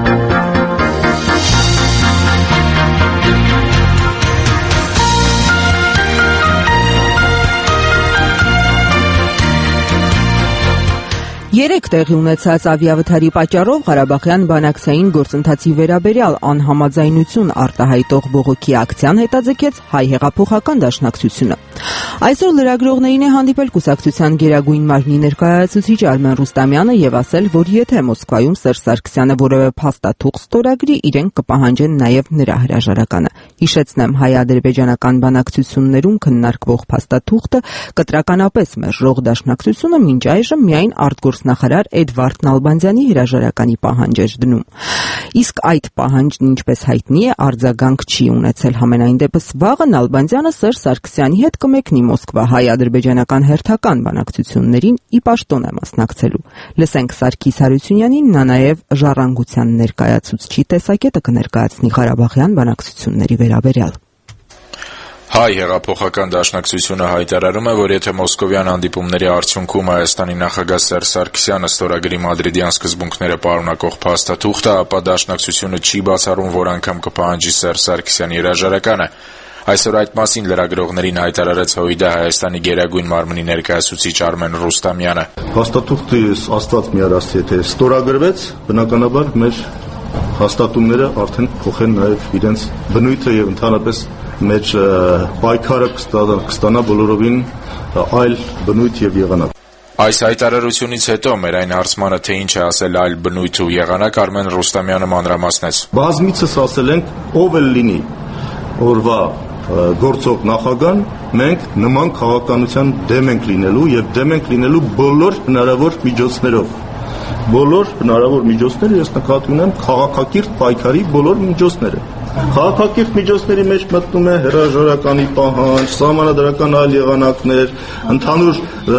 Երեք տեղի ունեցած ավիավթարի պատճառով Ղարաբաղյան բանակցային գործընթացի վերաբերյալ անհամաձայնություն արտահայտող բողոքի ակցիան հետաձգեց հայ հեղափոխական դաշնակցությունը։ Այսօր լրագրողներին է հանդիպել կուսակցության գերագույն մարմնի ներկայացուցիչ Արմեն Ռուստամյանը եւ ասել, որ եթե Մոսկվայում Սերժ Սարգսյանը որևէ փաստաթուղթ ստորագրի, իրենք կպահանջեն նաեւ նրա հրաժարականը։ Հիշեցնեմ, հայ-ադրբեջանական բանակցություններում քննարկվող փաստաթուղթը կտրականապես մերժող դաշնակցությունը մինչ այժմ միայն արտգործնախարարության արտգործնախարար Էդվարդ Նալբանդյանի հրաժարականի պահանջ էր դնում։ Իսկ այդ պահանջն, ինչպես հայտնի է, արձագանք չի ունեցել։ Համենայն դեպս վաղը Նալբանդյանը Սերժ Սարգսյանի հետ կմեկնի Մոսկվա հայ-ադրբեջանական հերթական բանակցություններին ի պաշտոն է մասնակցելու։ Լսենք Սարգիս Հարությունյանին, նա նաև ժառանգության ներկայացուցչի տեսակետը կներկայացնի Ղարաբաղյան բանակցությունների վերաբերյալ։ Հայ հեղափոխական դաշնակցությունը հայտարարում է, որ եթե մոսկովյան հանդիպումների արդյունքում Հայաստանի նախագահ Սերժ Սարգսյանը ստորագրի մադրիդյան սկզբունքները պարունակող փաստաթուղթը, ապա դաշնակցությունը չի բացառում, որ անգամ կպահանջի Սերժ Սարգսյանի հրաժարականը։ Այսօր այդ մասին լրագրողներին հայտարարեց ՀՅԴ Հայաստանի գերագույն մարմնի ներկայացուցիչ Արմեն Ռուստամյանը։ Փաստաթուղթը աստված մի արասի եթե ստորագրվեց, բնականաբար մեր հաստատումները արդեն փոխեն նաև իրենց բնույթը եւ ընդհանրապես մեր պայքարը կստանա բոլորովին այլ բնույթ եւ եղանակ։ Այս հայտարարությունից հետո մեր այն հարցմանը, թե ինչ է ասել այլ բնույթ ու եղանակ, Արմեն Ռուստամյանը մանրամասնեց։ Բազմիցս ասել ենք, ով էլ լինի օրվա գործող նախագահան, մենք նման քաղաքականության դեմ ենք լինելու եւ դեմ ենք լինելու բոլոր հնարավոր միջոցներով։ Բոլոր հնարավոր միջոցները ես նկատի ունեմ քաղաքակիրթ պայքարի բոլոր միջոցները։ Քաղաքակիրթ միջոցների մեջ մտնում է հրաժարականի պահանջ, սահմանադրական այլ եղանակներ, ընդհանուր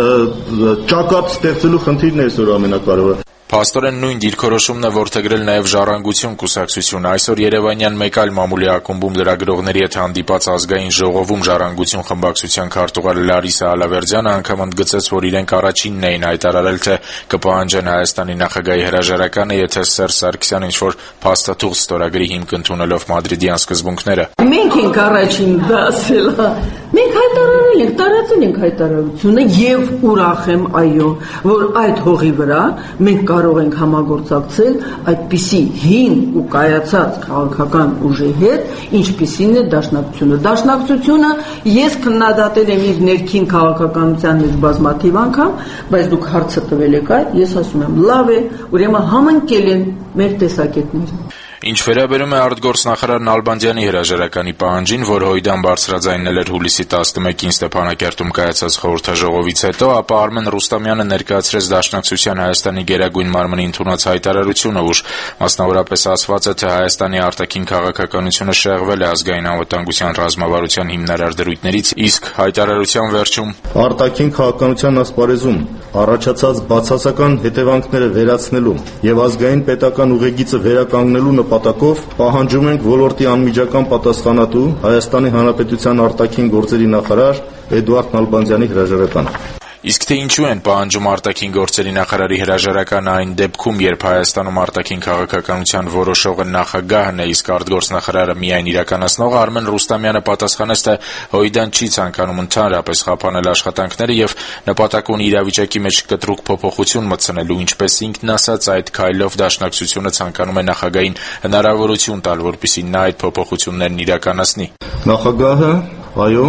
ճակատ ստեղծելու խնդիրն է այսօր ամենակարևորը։ Փաստորեն նույն դիրքորոշումն է որդեգրել նաև Ժառանգություն կուսակցությունը։ Այսօր Երևանյան մեկ այլ մամուլի ակումբում լրագրողների հետ հանդիպած ազգային ժողովում Ժառանգություն խմբակցության քարտուղար Լարիսա Ալավերդյանը անգամ ընդգծեց, որ իրենք առաջինն էին հայտարարել, թե կպահանջեն Հայաստանի նախագահի հրաժարականը, եթե Սերժ Սարգսյանը ինչ-որ փաստաթուղթ ստորագրի հիմք ընդունելով մադրիդյան սկզբունքները։ Մենք ենք առաջին դա ասել, մենք հայտարարել ենք, տարածել ենք հայտարարությունը եւ ուրախ եմ, այո, որ այդ հողի վրա մենք կարող ենք համագործակցել այդպիսի հին ու կայացած քաղաքական ուժի հետ, ինչպիսին է դաշնակցությունը։ Դաշնակցությունը ես քննադատել եմ իր ներքին քաղաքականության մեջ բազմաթիվ անգամ, բայց դուք հարցը տվել եք այդ, ես ասում եմ, լավ է, ուրեմն համընկել են մեր տեսակետները։ Ինչ վերաբերում է արտգործնախարար Նալբանդյանի հրաժարականի պահանջին, որ ՀՅԴ-ն բարձրաձայնել էր հուլիսի 11-ին Ստեփանակերտում կայացած խորհրդաժողովից հետո, ապա Արմեն Ռուստամյանը ներկայացրեց Դաշնակցության Հայաստանի գերագույն մարմնի ընդունած հայտարարությունը, ուր մասնավորապես ասված է, թե Հայաստանի արտաքին քաղաքականությունը շեղվել է ազգային անվտանգության ռազմավարության հիմնարար դրույթներից, իսկ հայտարարության վերջում արտաքին քաղաքականության ասպարեզում առաջացած բացասական հետևանքները վերացնելու եւ ազգային պետական ուղեգիծը վերականգնելու նպատակով պահանջում ենք ոլորտի անմիջական պատասխանատու Հայաստանի Հանրապետության արտաքին գործերի նախարար Էդվարդ Նալբանդյանի հրաժարականը։ Իսկ թե ինչու են պահանջում արտաքին գործերի նախարարի հրաժարականը այն դեպքում, երբ Հայաստանում արտաքին քաղաքականության որոշողը նախագահն է, իսկ արտգործնախարարը միայն իրականացնողը, Արմեն Ռուստամյանը պատասխանեց, թե ՀՅԴ-ն չի ցանկանում ընդհանրապես խափանել աշխատանքները եւ նպատակ ունի իրավիճակի մեջ կտրուկ փոփոխություն մտցնելու, ինչպես ինքն ասաց, այդ քայլով Դաշնակցությունը ցանկանում է նախագահին հնարավորություն տալ, որպեսզի նա այդ փոփոխություններն իրականացնի։ Նախագահը, այո,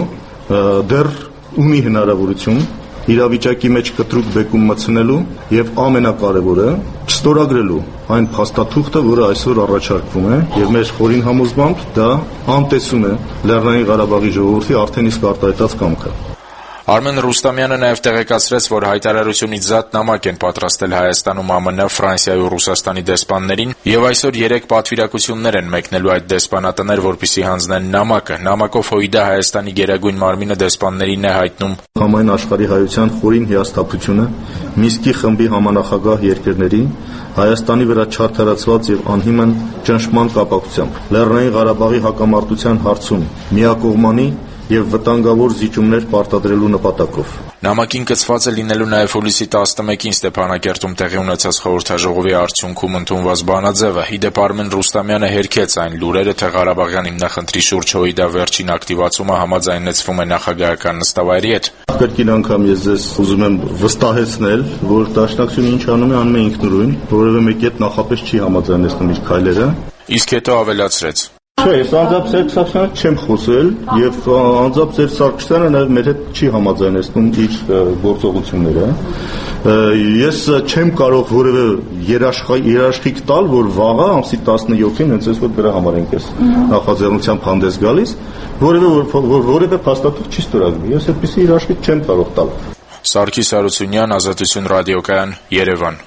դեռ ունի հնարավորություն իրավիճակի մեջ կտրուկ բեկում մտցնելու եւ ամենակարևորը չստորագրելու այն փաստաթուղթը, որը այսօր առաջարկվում է, եւ մեր խորին համոզմամբ դա անտեսում է Լեռնային Ղարաբաղի ժողովրդի արդեն իսկ արտահայտած կամքը։ Արմեն Ռուստամյանը նաև տեղեկացրեց, որ հայտարարությունից զատ նամակ են պատրաստել Հայաստանում ԱՄՆ, Ֆրանսիայի ու Ռուսաստանի դեսպաններին եւ այսօր 3 պատվիրակություններ են մեկնելու այդ դեսպանատներ, որպեսզի հանձնեն նամակը։ Նամակով ՀՅԴ Հայաստանի գերագույն մարմինը դեսպաններին է հայտնում համայն աշխարհի հայության խորին հիասթափությունը Մինսկի խմբի համանախագահ երկրների Հայաստանի վրա չարթարացված եւ անհիմն ճնշման կապակցությամբ Լեռնային Ղարաբաղի հակամարտության հարցում միակողմանի եւ վտանգավոր զիջումներ պարտադրելու նպատակով։ Նամակին կցված է լինելու նաև հուլիսի 11-ին Ստեփանակերտում տեղի ունեցած խորհրդաժողովի արդյունքում ընդունված բանաձևը։ Իդեպ Արմեն Ռուստամյանը հերքեց այն լուրերը, թե Ղարաբաղյան հիմնախնդրի շուրջ ՀՅԴ վերջին ակտիվացումը համաձայնեցվում է նախագահական նստավայրի հետ։ Կրկին անգամ ես ձեզ ուզում եմ վստահեցնել, որ Դաշնակցությունը ինչ անում է ինքնուրույն, որևէ մեկի հետ նախապես չի համաձայնեցնում իր քայլերը։ Իսկ հետո ավելացրեց. Չէ, ես անձամբ Սերժ Սարգսյանը չեմ խոսել եւ անձամբ Սերժ Սարգսյանը նաեւ մեր հետ չի համաձայնեցնում իր գործողությունները։ Ես չեմ կարող որևէ երաշխիք տալ, որ վաղը ամսի 17-ին հենց այսօր դրա համար ենք ես նախաձեռնությամբ հանդես գալիս, որևէ փաստաթուղթ չի ստորագրվի։ Ես այդպիսի երաշխիք չեմ կարող տալ։ Սարգիս Արությունյան, Ազատություն ռադիոկայան, Երևան։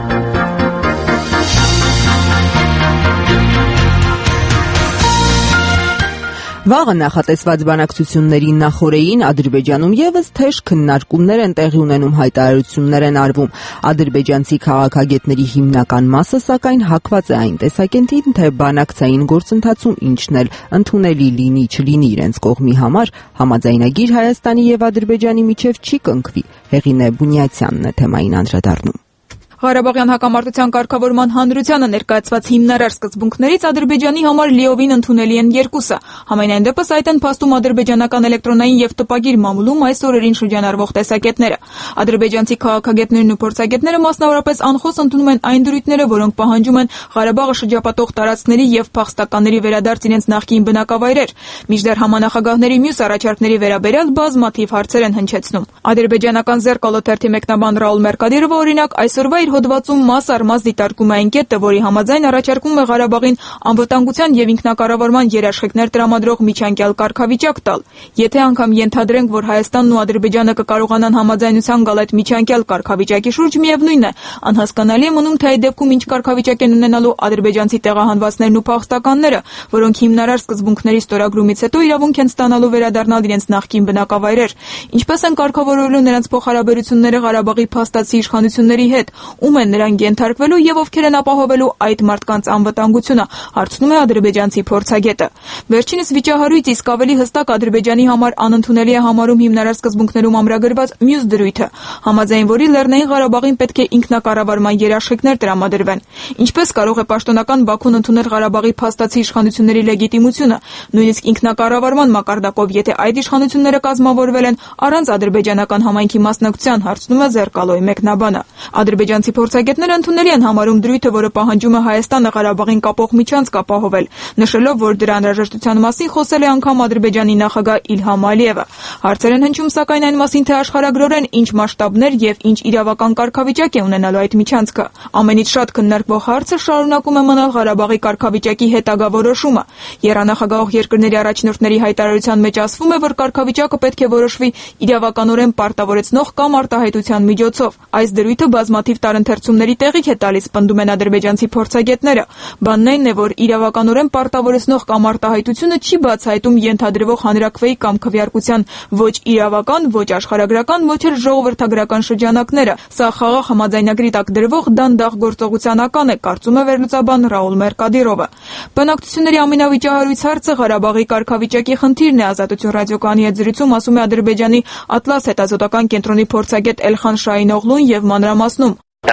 Վաղը նախատեսված բանակցությունների նախօրեին Ադրբեջանում եւս թեժ քննարկումներ են տեղի ունենում, հայտարարություններ են արվում։ Ադրբեջանցի քաղաքագետների հիմնական մասը սակայն հակված է այն տեսակետին, թե բանակցային գործընթացում ինչն էլ ընդունելի լինի չլինի իրենց կողմի համար, համաձայնագիր Հայաստանի եւ Ադրբեջանի միջև չի կնքվի։ Հեղինե Բունյացյանն է թեմային անդրադառնում։ Ղարաբաղյան հակամարտության կարգավորման հանրությանը ներկայացված հիմնարար սկզբունքներից Ադրբեջանի համար լիովին ընդունելի են երկուսը։ Համենայն դեպս այդ են փաստում ադրբեջանական էլեկտրոնային եւ տպագիր մամուլում այս օրերին շրջանառվող տեսակետները։ Ադրբեջանցի քաղաքագետներն ու փորձագետները մասնավորապես անխոս ընդունում են այն դրույթները, որոնք պահանջում են Ղարաբաղը շրջապատող տարածքների եւ փախստականների վերադարձ իրենց նախկին բնակավայրեր։ Մինչդեռ համանախագահների մյուս առաջարկների վերաբերյալ բազմաթիվ հարցեր են հնչեցնում։ Ադրբեջանական Զերկալո թերթի մեկնաբան Ռաուլ Մերկադիրովը օրինակ այսօրվա հոդվածում մաս առ մաս դիտարկում է այն կետը, որի համաձայն առաջարկում է Ղարաբաղին անվտանգության եւ ինքնակառավարման երաշխիքներ տրամադրող միջանկյալ կարգավիճակ տալ։ Եթե անգամ ենթադրենք, որ Հայաստանն ու Ադրբեջանը կկարողանան համաձայնության գալ այդ միջանկյալ կարգավիճակի շուրջ, միևնույն է, անհասկանալի է մնում, թե այդ դեպքում ինչ կարգավիճակ են ունենալու ադրբեջանցի տեղահանվածներն ու փախստականները, որոնք հիմնարար սկզբունքների ստորագրումից հետո իրավունք են ստանալու վերադառնալ իրենց նախկին բնակավայրեր։ Ինչպես են կարգավորելու նրանց փոխհարաբերությունները Ղարաբաղի փաստացի իշխանությունների հետ, ում են նրանք ենթարկվելու եւ ովքեր են ապահովելու այդ մարդկանց անվտանգությունը, հարցնում է ադրբեջանցի փորձագետը։ Վերջինս վիճահարույց իսկ ավելի հստակ Ադրբեջանի համար անընդունելի է համարում հիմնարար սկզբունքներում ամրագրված մյուս դրույթը, համաձայն որի Լեռնային Ղարաբաղին պետք է ինքնակառավարման երաշխիքներ տրամադրվեն։ Ինչպես կարող է պաշտոնական Բաքուն ընդունել Ղարաբաղի փաստացի իշխանությունների լեգիտիմությունը, նույնիսկ ինքնակառավարման մակարդակով, եթե այդ իշխանությունները կազմավորվել են առանց ադրբեջանական համայնքի մասնակցության, հարցնում է Զերկալոյի մեկնաբանը։ Ադրբեջանցի փորձագետները ընդունելի են համարում դրույթը, որը պահանջում է Հայաստանը Ղարաբաղին կապող միջանցք ապահովել, նշելով, որ դրա անհրաժեշտության մասին խոսել է անգամ Ադրբեջանի նախագահ Իլհամ Ալիևը։ Հարցեր են հնչում սակայն այն մասին, թե աշխարհագրորեն ինչ մասշտաբներ եւ ինչ իրավական կարգավիճակ է ունենալու այդ միջանցքը։ Ամենից շատ քննարկվող հարցը շարունակում է մնալ Ղարաբաղի կարգավիճակի հետագա որոշումը։ Եռանախագահող երկրների առաջնորդների հայտարարության մեջ ասվում է, որ կարգավիճակը պետք է որոշվի իրավականորեն պարտավորեցնող կամ արտահայտության միջոցով։ Այս դրույթը բազմաթիվ տարընթերցումների տեղիք է տալիս, պնդում են ադրբեջանցի փորձագետները։ Բանն այն է, որ իրավականորեն պարտավորեցնող կամ արտահայտությունը չի բացահայտում ենթադրվող հանրաքվեի կամ քվեարկության ոչ իրավական, ոչ աշխարհագրական, ոչ էլ ժողովրդագրական շրջանակները։ Սա խաղաղ համաձայնագրի տակ դրվող դանդաղ գործողության ական է, կարծում է վերլուծաբան Ռաուլ Մերկադիրովը։ Բանակցությունների ամենավիճահարույց հարցը Ղարաբաղի կարգավիճակի խնդիրն է, Ազատություն ռադիոկայանի հետ զրույցում ասում է Ադրբեջանի Ատլաս հետազոտական կենտրոնի փորձագետ Էլխան Շահինօղլուն եւ մանրամասնում։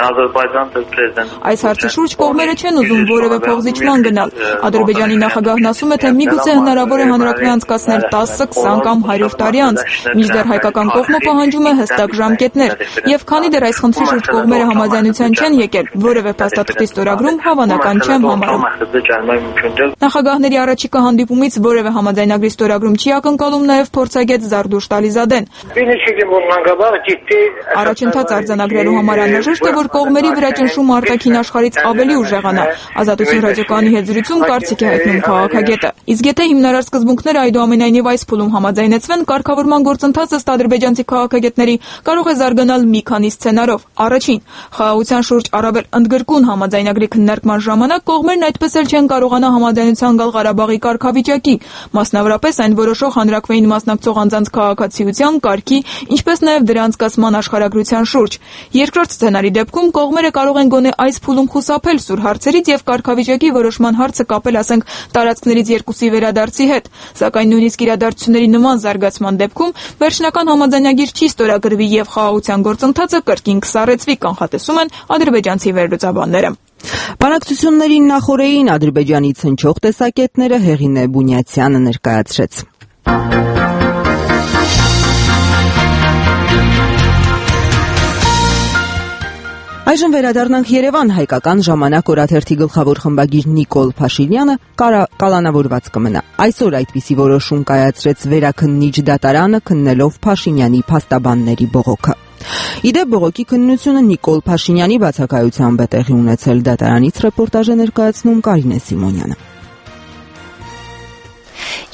Այս հարցի շուրջ կողմերը չեն ուզում որևէ փոխզիջման գնալ։ Ադրբեջանի նախագահն ասում է, թե միգուցե հնարավոր է հանրաքվե անցկացնել 10, 20 կամ 100 տարի անց, մինչդեռ հայկական կողմը պահանջում է հստակ ժամկետներ։ Եվ քանի դեռ այս խնդրի շուրջ կողմերը համաձայնության չեն եկել, որևէ փաստաթղթի ստորագրում հավանական չեմ համարում։ Նախագահների առաջիկա հանդիպումից որևէ համաձայնագրի ստորագրում չի ակնկալում նաև փորձագետ Զարդուշ Տալիզադեն։ Առաջընթաց արձանագրելու համար անհրաժեշտ է, որ կողմերի վրա ճնշումը արտաքին աշխարհից ավելի ուժեղանա։ Ազատություն ռադիոկայանի հետ զրույցում կարծիք է հայտնում քաղաքագետը։ Իսկ եթե հիմնարար սկզբունքները այդուամենայնիվ այս փուլում համաձայնեցվեն, կարգավորման գործընթացը ըստ ադրբեջանցի քաղաքագետների կարող է զարգանալ մի քանի սցենարով։ Առաջին, խաղաղության շուրջ առավել ընդգրկուն համաձայնագրի քննարկման ժամանակ կողմերն այդպես էլ չեն կարողանա համաձայնության գալ Ղարաբաղի կարգավիճակի, մասնավորապես այն որոշող հանրաքվեին մասնակցող անձանց քաղաքացիության, կարգի, ինչպես նաև դրա անցկացման աշխարհագրության շուրջ։ Երկրորդ սցենարի դեպքում կողմերը կարող են գոնե այս փուլում խուսափել սուր հարցերից եւ կարգավիճակի որոշման հարցը կապել, ասենք, տարածքներից երկուսի վերադարձի հետ, սակայն նույնիսկ իրադարձությունների նման զարգացման դեպքում վերջնական համաձայնագիր չի ստորագրվի եւ խաղաղության գործընթացը կրկին կսառեցվի, կանխատեսում են ադրբեջանցի վերլուծաբանները։ Բանակցություններին նախօրեին Ադրբեջանից հնչող տեսակետները Հեղինե Բունյացյանը ներկայացրեց։ Այժմ վերադառնանք Երևան։ Հայկական ժամանակ օրաթերթի գլխավոր խմբագիր Նիկոլ Փաշինյանը կալանավորված կմնա։ Այսօր այդպիսի որոշում կայացրեց Վերաքննիչ դատարանը, քննելով Փաշինյանի փաստաբանների բողոքը։ Իդեպ բողոքի քննությունը Նիկոլ Փաշինյանի բացակայությամբ է տեղի ունեցել։ Դատարանից ռեպորտաժ է ներկայացնում Կարինե Սիմոնյանը։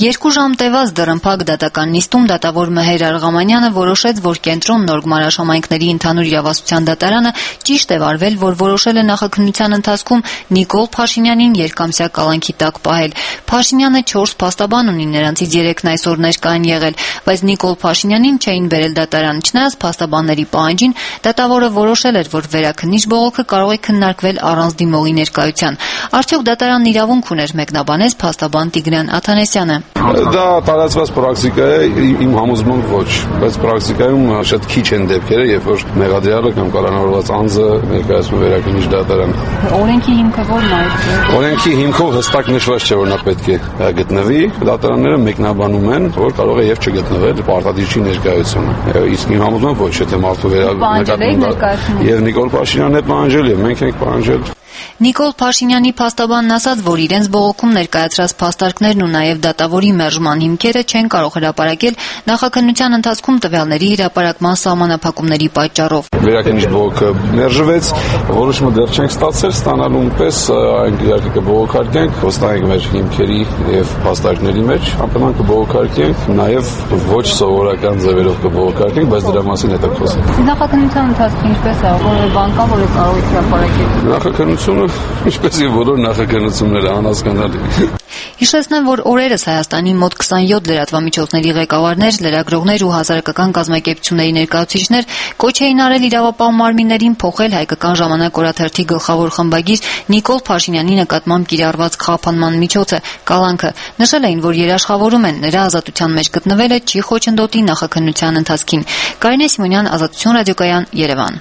2 ժամ տևած դռնփակ դատական նիստում դատավոր Մհեր Արղամանյանը որոշեց, որ Կենտրոն նոր գումարաշահմայնքների ընդհանուր իրավասության դատարանը ճիշտ է վարվել, որ որոշել է նախաքննության ընթացքում Նիկոլ Փաշինյանին երկամսյա կալանքի տակ պահել։ Փաշինյանը 4 փաստաբան ունի, նրանցից 3-ն այսօր ներկա են եղել, բայց Նիկոլ Փաշինյանին չէին բերել դատարան, չնայած փաստաբանների պահանջին դատավորը որոշել էր, որ վերաքննիչ բողոքը կարող է քննարկվել առանց դիմողի ներկայության։ Արդյոք դատարանն իրավունք ուներ, մեկնաբանեց փաստաբան Տիգրան Աթանեսյանը։ Դա տարածված պրակտիկա է, իմ համոզմամբ ոչ, բայց պրակտիկայում շատ քիչ են դեպքերը, երբ որ մեղադրյալը կամ կալանավորված անձը ներկայացնում է վերաքննիչ դատարան։ Օրենքի հիմքը ո՞րն է։ Օրենքի հիմքով հստակ նշված չէ, որ նա պետք է գտնվի։ Դատարանները մեկնաբանում են, որ կարող է եւ չգտնվել պարտադիրչի ներկայությունը։ Իսկ իմ համոզմամբ ոչ, եթե մարդու վերաբերյալ եւ Նիկոլ Փաշինյանն է պահանջել եւ մենք ենք պահանջել։ Նիկոլ Փաշինյանի փաստաբանն ասաց, որ իրենց բողոքում ներկայացրած փաստարկներն ու նաև դատավորի մերժման հիմքերը չեն կարող հրապարակել նախաքննության ընթացքում տվյալների հրապարակման սահմանափակումների պատճառով։ Վերաքննիչ բողոքը մերժվեց, որոշումը դեռ չենք ստացել, ստանալու պես այն իհարկե կբողոքարկենք, վստահ ենք մեր հիմքերի եւ փաստարկների մեջ, անպայման կբողոքարկենք, նաև ոչ սովորական ձևերով կբողոքարկենք, բայց դրա մասին հետո խոսենք։ Նախաքննության ընթացքում ինչպես է, որևէ բան կա, որը կարող է հրապարակել։ Նախաքննությունը, ինչպես եւ բոլոր նախաքննությունները, անհասկանալի։ Հիշեցնեմ, որ օրերս Հայաստանի մոտ 27 լրատվամիջոցների ղեկավարներ, լրագրողներ ու հասարակական կազմակերպությունների ներկայացուցիչներ կոչ էին արել իրավապահ մարմիններին փոխել Հայկական ժամանակ օրաթերթի գլխավոր խմբագիր Նիկոլ Փաշինյանի նկատմամբ կիրառված խափանման միջոցը՝ կալանքը։ Նշել էին, որ երաշխավորում են, նրա ազատության մեջ գտնվելը չի խոչընդոտի նախաքննության ընթացքին։ Կարինե Սիմոնյան, Ազատություն ռադիոկայան, Երևան։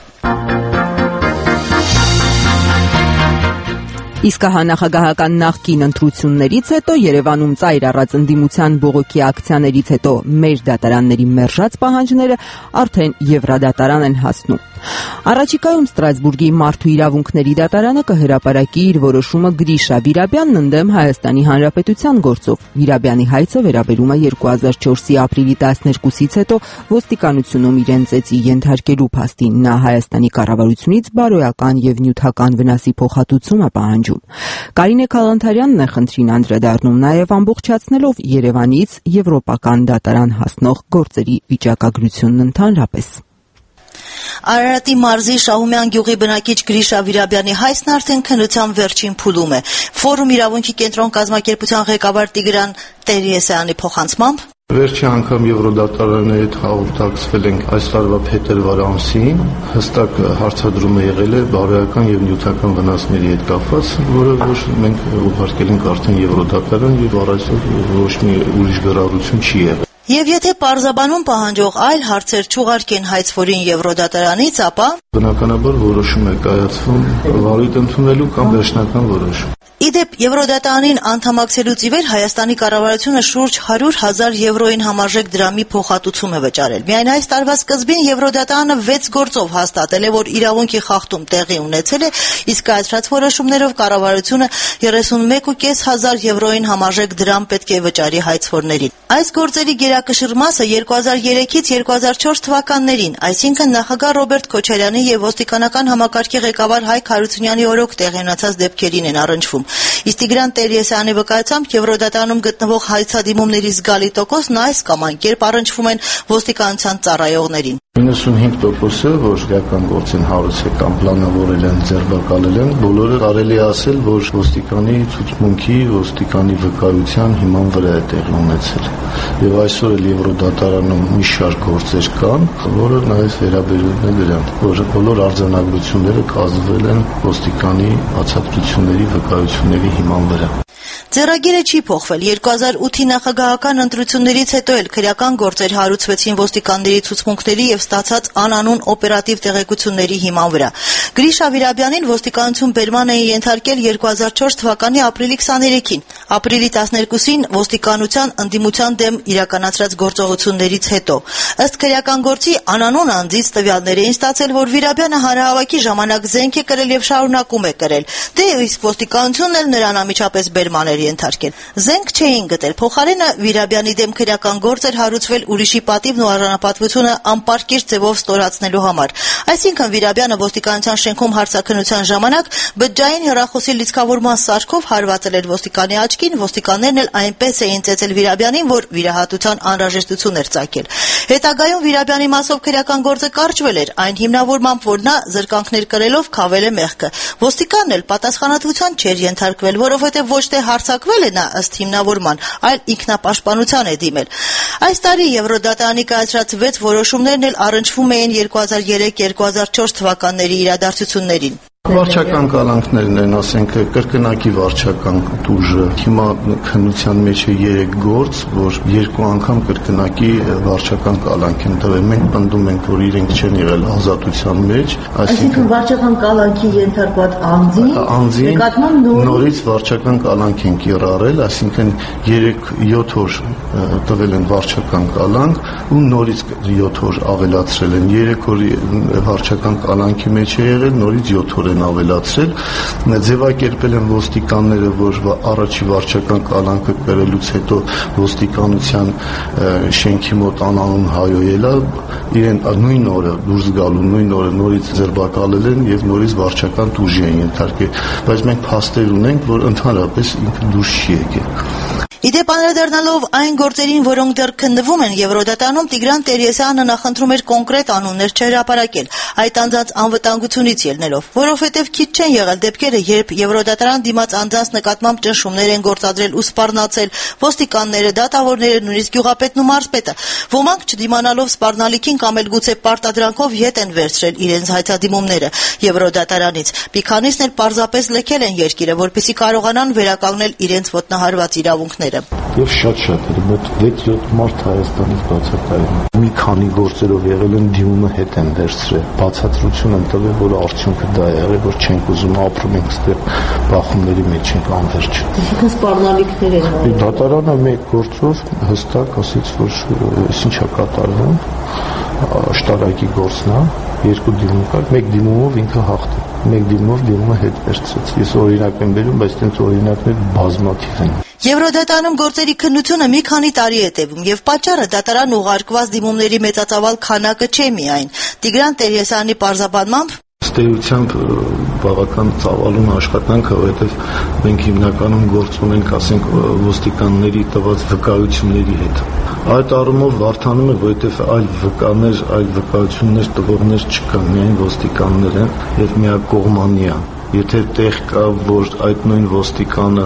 Իսկ նախագահական նախկին ընտրություններից հետո Երևանում ծայր առած ընդդիմության բողոքի ակցիաներից հետո մեր դատարանների մերժած պահանջները արդեն Եվրադատարան են հասնում։ Առաջիկայում Ստրասբուրգի մարդու իրավունքների դատարանը կհրապարակի իր որոշումը Գրիշա Վիրաբյանն ընդդեմ Հայաստանի Հանրապետության գործով։ Վիրաբյանի հայցը վերաբերում է 2004-ի ապրիլի 12-ից հետո ոստիկանությունում իրեն ծեծի ենթարկելու փաստին։ Նա Հայաստանի կառավարությունից բարոյական եւ նյութական վնասի փոխհատուցում է պահանջում։ Կարինե Քալանթարյանն է խնդրին անդրադառնում նաեւ ամբողջացնելով Երևանից եվրոպական դատարան հասնող գործերի վիճակագրությունն ընդհանրապես։ Արարատի մարզի Շահումյան գյուղի բնակիչ Գրիշա Վիրաբյանի հայցն արդեն քննության վերջին փուլում է։ Ֆորում իրավունքի կենտրոն կազմակերպության ղեկավար Տիգրան Տերիեսյանի փոխանցմամբ Վերջի անգամ Եվրոդատարանի հետ հաղորդակցվել ենք այս տարվա փետրվար ամսին, հստակ հարցադրում է եղել է բարոյական եւ նյութական վնասների հետ կապված, որը որ մենք ուղարկել ենք արդեն Եվրոդատարան եւ առայժմ ոչ մի ուրիշ գրառություն չի եղել։ Եվ եթե պարզաբանում պահանջող այլ հարցեր չուղարկեն հայցվորին Եվրոդատարանից, ապա բնականաբար որոշում է կայացվում վարույթ ընդունելու կամ վերջնական որոշում։ Իդեպ Եվրոդատարանին անդամակցելուց ի վեր Հայաստանի կառավարությունը շուրջ 100,000 եվրոին համարժեք դրամի փոխհատուցում է վճարել։ Միայն այս տարվա սկզբին Եվրոդատարանը 6 գործով հաստատել է, որ իրավունքի խախտում տեղի ունեցել է, իսկ կայացրած որոշումներով կառավարությունը 31,500 եվրոին համարժեք դրամ պետք է վճարի հայցվորներին։ Այս գործերի գերակշռ մասը 2003-ից 2004 թվականներին, այսինքն նախագահ Ռոբերտ Քոչարյանի եւ ոստիկանական համակարգի ղեկավար Հայկ Հարությունյանի օրոք տեղի ունեցած դեպքերին են առնչվում։ Իսկ Տիգրան Տերիեսյանի վկայությամբ Եվրոդատարանում գտնվող հայցադիմումների զգալի տոկոսն այս կամ այն կերպ առնչվում են ոստիկանության ծառայողներին։ 95%-ը, որ իրական գործ են հարուցել կամ պլանավորել են, ձեռբակալել են, բոլորը կարելի է ասել, որ ոստիկանի ցուցմունքի, ոստիկանի վկայության հիման վրա է տեղի ունեցել։ Եվ այսօր էլ Եվրոդատարանում մի շարք գործեր կան, որը նաև վերաբերում է դրան, որ բոլոր արձանագրությունները կազմվել են ոստիկանի բացատրությունների, վկայությունների հիման վրա։ Ձեռագիրը չի փոխվել։ 2008-ի նախագահական ընտրություններից հետո էլ քրեական գործեր հարուցվեցին ոստիկանների ցուցմունքների եւ ստացած անանուն օպերատիվ տեղեկությունների հիման վրա։ Գրիշա Վիրաբյանին ոստիկանություն բերման էին ենթարկել 2004 թվականի ապրիլի 23-ին։ Ապրիլի 12-ին ոստիկանության ընդդիմության դեմ իրականացրած գործողություններից հետո ըստ քրեական գործի անանուն անձից տվյալներ էին ստացել, որ Վիրաբյանը հանրահավաքի ժամանակ զենք է կրել եւ շարունակում է կրել։ Դե իսկ ոստիկանությունն էլ նրան անմիջապես բերման էր ենթարկել։ Զենք չէին գտել, փոխարենը Վիրաբյանի դեմ քրեական գործ էր հարուցվել ուրիշի պատիվն ու արժանապատվությունը անպարկեշտ ձևով ստորացնելու համար։ Այսինքն Վիրաբյանը ոստիկանության շենքում հարցաքննության ժամանակ բջջային հեռախոսի լիցքավորման սարքով հարվածել էր ոստիկանի աչքին դաշտին, ոստիկաններն էլ այնպես էին ծեծել Վիրաբյանին, որ վիրահատության անհրաժեշտություն էր ծագել։ Հետագայում Վիրաբյանի մասով քրեական գործը կարճվել էր, այն հիմնավորմամբ, որ նա զրկանքներ կրելով քավել է մեղքը։ Ոստիկանն էլ պատասխանատվության չէր ենթարկվել, որովհետև ոչ թե հարձակվել է նա ըստ հիմնավորման, այլ ինքնապաշտպանության է դիմել։ Այս տարի Եվրոդատարանի կայացրած 6 որոշումներն էլ առնչվում էին 2003-2004 թվականների իրադարձություններին։ Վարչական կալանքներն են, ասենք, կրկնակի վարչական տուժը։ Հիմա քննության մեջ է 3 գործ, որ 2 անգամ կրկնակի վարչական կալանք են տվել։ Մենք պնդում ենք, որ իրենք չեն եղել ազատության մեջ, այսինքն վարչական կալանքի ենթարկված անձին նորից վարչական կալանք են կիրառել, այսինքն 3-7 օր տվել են վարչական կալանք ու նորից 7 օր ավելացրել են։ 3 օր վարչական կալանքի մեջ է եղել, նորից 7 օր են ավելացրել, ձևակերպել են ոստիկանները, որ առաջի վարչական կալանքը կրելուց հետո ոստիկանության շենքի մոտ անանուն հայոյել է, իրեն նույն օրը դուրս գալու, նույն օրը նորից ձերբակալել են եւ նորից վարչական տուժի են ենթարկել, բայց մենք փաստեր ունենք, որ ընդհանրապես ինքը դուրս չի եկել։ Իդեպ անդրադառնալով այն գործերին, որոնք դեռ քննվում են Եվրոդատարանում, Տիգրան Տեր-Եսյանը նախընտրում էր կոնկրետ անուններ չհրապարակել, այդ անձանց անվտանգությունից ելնելով, որովհետև քիչ չեն եղել դեպքերը, երբ Եվրոդատարան դիմաց անձանց նկատմամբ ճնշումներ են գործադրել ու սպառնացել ոստիկանները, դատավորները, նույնիսկ գյուղապետն ու մարզպետը։ Ոմանք չդիմանալով սպառնալիքին կամ էլ գուցե պարտադրանքով ետ են վերցրել իրենց հայցադիմումները Եվրոդատարանից։ Մի քանիսն էլ պարզապես լքել են երկիրը, որպեսզի կարողանան վերականգնել իրենց ոտնահարված իրավունքները։ Եվ շատ մոտ 6-7 մարդ Հայաստանից բացակայում։ Մի քանի գործերով եղել են, դիմումը հետ են վերցրել։ Բացատրություն են տվել, որ արդյունքը դա է եղել, որ չենք ուզում ապրում ենք ստեղ բախումների մեջ ենք անվերջ։ Իսկ սպառնալիքներ են։ Դատարանը մեկ գործով հստակ ասաց, որ ինչ է կատարվում, շտարակի գործն է, 2 դիմում կար, 1 դիմումով ինքը հաղթել, 1 դիմումով դիմումը հետ վերցրեց։ Ես օրինակ եմ բերում, բայց այդպես օրինակներ բազմաթիվ են։ Եվրոդատարանում գործերի քննությունը մի քանի տարի է տևում եւ պատճառը դատարան ուղարկված դիմումների մեծածավալ քանակը չէ միայն։ Տիգրան Տեր-Եսյանի պարզաբանմամբ Ստեյությամբ բավական ծավալուն աշխատանք է, որովհետև մենք հիմնականում գործ ունենք, ասենք, ոստիկանների տված վկայությունների հետ։ Այդ առումով վարթանում է, որովհետև այլ վկաներ, այլ վկայություններ տվողներ չկան, միայն ոստիկաններ են եւ միակողմանի է։ Եթե տեղ կա, որ այդ նույն ոստիկանը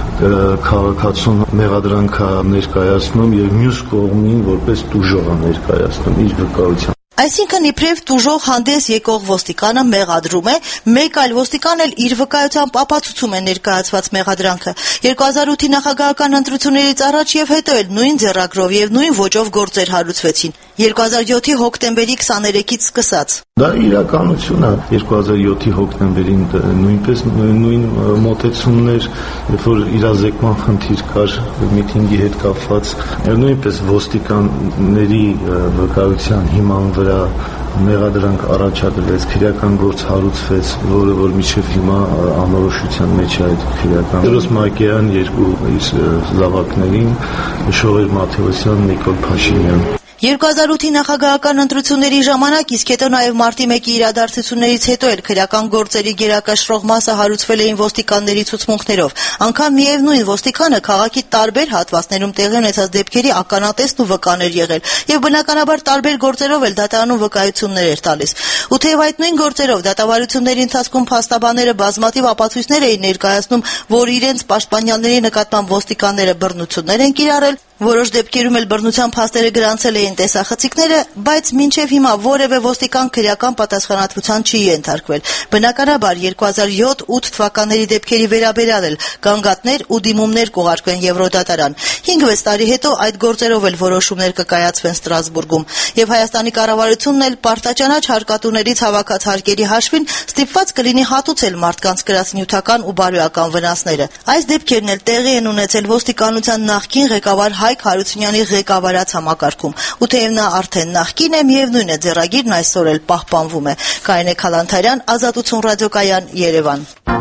քաղաքացուն մեղադրանք է ներկայացնում եւ մյուս կողմին որպես տուժող է ներկայացնում իր վկայության։ Այսինքն իբրև տուժող հանդես եկող ոստիկանը մեղադրում է, մեկ այլ ոստիկան էլ իր վկայությամբ ապացուցում է ներկայացված մեղադրանքը։ 2008-ի նախագահական ընտրություններից առաջ եւ հետո էլ նույն ձեռագրով եւ նույն ոճով գործեր հարուցվեցին։ 2007-ի հոկտեմբերի 23-ից սկսած։ Դա իրականություն է 2007-ի հոկտեմբերին նույնպես նույն մոտեցումներ, երբ որ իրազեկման խնդիր կար միտինգի հետ կապված, նույնպես ոստիկանների վկայության հիման վրա մեղադրանք առաջադրվեց, քրեական գործ հարուցվեց, որը որ մինչև հիմա անորոշության մեջ է այդ քրեական։ Դրոս Մակեյան երկու իր զավակներին, Շողեր Մաթեոսյան, Նիկոլ Փաշինյան։ 2008-ի նախագահական ընտրությունների ժամանակ, իսկ հետո նաև մարտի 1-ի իրադարձություններից հետո էլ քրեական գործերի գերակշռող մասը հարուցվել էին ոստիկանների ցուցմունքներով։ Անգամ միևնույն ոստիկանը քաղաքի տարբեր հատվածներում տեղի ունեցած դեպքերի ականատեսն ու վկաներ եղել, եւ բնականաբար տարբեր գործերով էլ դատարանում վկայություններ էր տալիս։ Ու թեև այդ նույն գործերով դատավարությունների ընթացքում փաստաբանները բազմաթիվ ապացույցներ էին ներկայացնում, որ իրենց պաշտպանյալների նկատմամբ ոստիկանները բռնություններ են կիրառել, որոշ դեպքերում էլ բռնության փաստերը գրանցել էին տեսախցիկները, բայց մինչև հիմա որևէ ոստիկան քրեական պատասխանատվության չի ենթարկվել։ Բնականաբար 2007-8 թվականների դեպքերի վերաբերյալ էլ գանգատներ ու դիմումներ կուղարկվեն Եվրոդատարան։ 5-6 տարի հետո այդ գործերով էլ որոշումներ կկայացվեն Ստրասբուրգում, եւ Հայաստանի կառավարությունն էլ պարտաճանաչ հարկատուներից հավաքած հարկերի հաշվին ստիպված կլինի հատուցել մարդկանց կրած նյութական ու բարոյական վնասները։ Այս դեպքերն էլ տեղի են ունեցել ոստիկանության նախկին ղեկավար Հայկ Հարությունյանի ղեկավարած համակարգում, ու թեև նա արդեն նախկին է, միևնույն է ձեռագիրն այսօր էլ պահպանվում է։ Կարինե Քալանթարյան, Ազատություն ռադիոկայան, Երևան։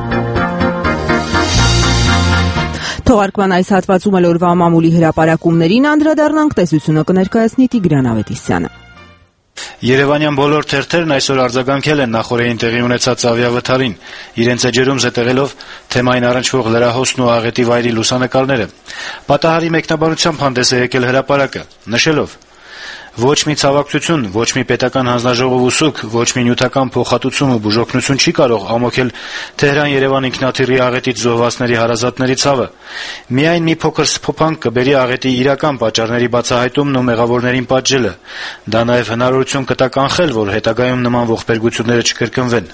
Թողարկման այս հատվածում էլ օրվա մամուլի հրապարակումներին անդրադառնանք, տեսությունը կներկայացնի Տիգրան Ավետիսյանը։ 2008-ի նախագահական ընտրությունների Երևանյան բոլոր թերթերն այսօր արձագանքել են նախօրեին տեղի ունեցած ավիավթարին, իրենց էջերում զետեղելով թեմային առնչվող լրահոսն ու աղետի վայրի լուսանկարները։ Պատահարի մեկնաբանությամբ հանդես է եկել հրապարակը, նշելով. «Ոչ մի ցավակցություն, ոչ մի պետական հանձնաժողով ու սուկ, ոչ մի նյութական փոխհատուցում ու բուժօգնություն չի կարող ամոթել Թեհրան-Երևան ինքնաթիռի աղետից զոհվածների հարազատների ցավը։ Միայն մի փոքր սփոփանք կբերի աղետի իրական պատճառների բացահայտումն ու մեղավորներին պատժելը։ Դա նաև հնարավորություն կտա կանխել, որ հետագայում նման ողբերգությունները չկրկնվեն»։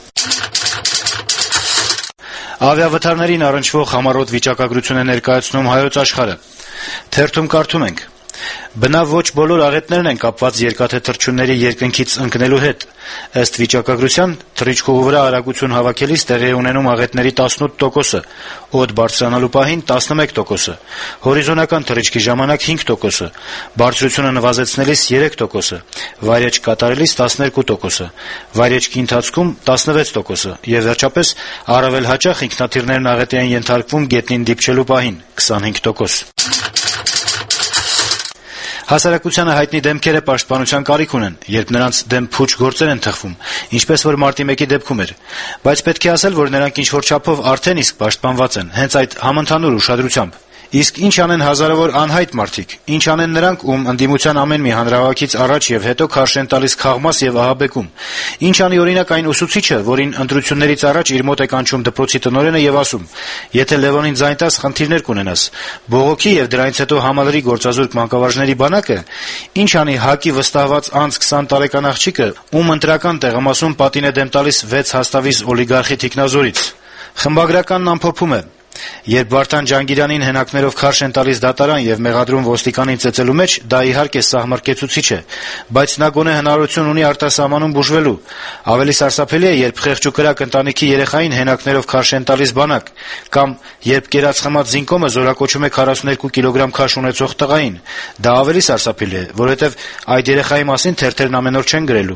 Ավիավթարներին առնչվող համառոտ վիճակագրություն է ներկայացնում Հայոց Աշխարհը։ Թերթում կարդում ենք. «Բնավ ոչ բոլոր աղետներն են կապված երկաթե թռչունների երկնքից ընկնելու հետ։ Ըստ վիճակագրության, թռիչքուղու վրա արագություն հավաքելիս տեղի է ունենում աղետների 18%-ը, օդ բարձրանալու պահին 11%-ը, հորիզոնական թռիչքի ժամանակ 5%-ը, բարձրությունը նվազեցնելիս 3%-ը, վայրէջք կատարելիս 12%-ը, վայրէջքի ընթացքում 16%-ը եւ վերջապես առավել հաճախ ինքնաթիռներն աղետի են ենթարկվում գետնին դիպչելու պահին 25%։ Հասարակությանը հայտնի դեմքերը պաշտպանության կարիք ունեն, երբ նրանց դեմ փուչ գործեր են թխվում, ինչպես որ մարտի 1-ի դեպքում էր, բայց պետք է ասել, որ նրանք ինչ-որ չափով արդեն իսկ պաշտպանված են, հենց այդ համընդհանուր ուշադրությամբ։ Իսկ ինչ անեն հազարավոր անհայտ մարդիկ, ինչ անեն նրանք, ում ընդդիմության ամեն մի հանրահավաքից առաջ եւ հետո քարշ են տալիս խաղմաս եւ ահաբեկում։ Ինչ անի օրինակ այն ուսուցիչը, որին ընտրություններից առաջ իր մոտ է կանչում դպրոցի տնօրենը եւ ասում. «Եթե Լևոնին ձայն տաս, խնդիրներ կունենաս»։ Բողոքի եւ դրանից հետո համալրի գործազուրկ մանկավարժների բանակը, ինչ անի ՀԱԿ-ի վստահված անց 20 տարեկան աղջիկը, ում ընտրական տեղամասում պատին է դեմ տալիս 6 հաստավից օլիգարխի թիկնազորից։ Խմբագրականն ամփոփում է. Երբ Վարդան Ջանգիրյանին հենակներով քարշ են տալիս դատարան եւ մեղադրում ոստիկանին ծեծելու մեջ, դա իհարկե սահմռկեցուցիչ է, բայց նա գոնե հնարավորություն ունի արտասահմանում բուժվելու։ Ավելի սարսափելի է, երբ խեղճ ու կրակ ընտանիքի երեխային հենակներով քարշ են տալիս բանակ, կամ երբ կերած խմած զինկոմը զորակոչում է 42 կիլոգրամ քաշ ունեցող տղային։ Դա ավելի սարսափելի է, որովհետեւ այդ երեխայի մասին թերթերն ամեն օր չեն գրելու։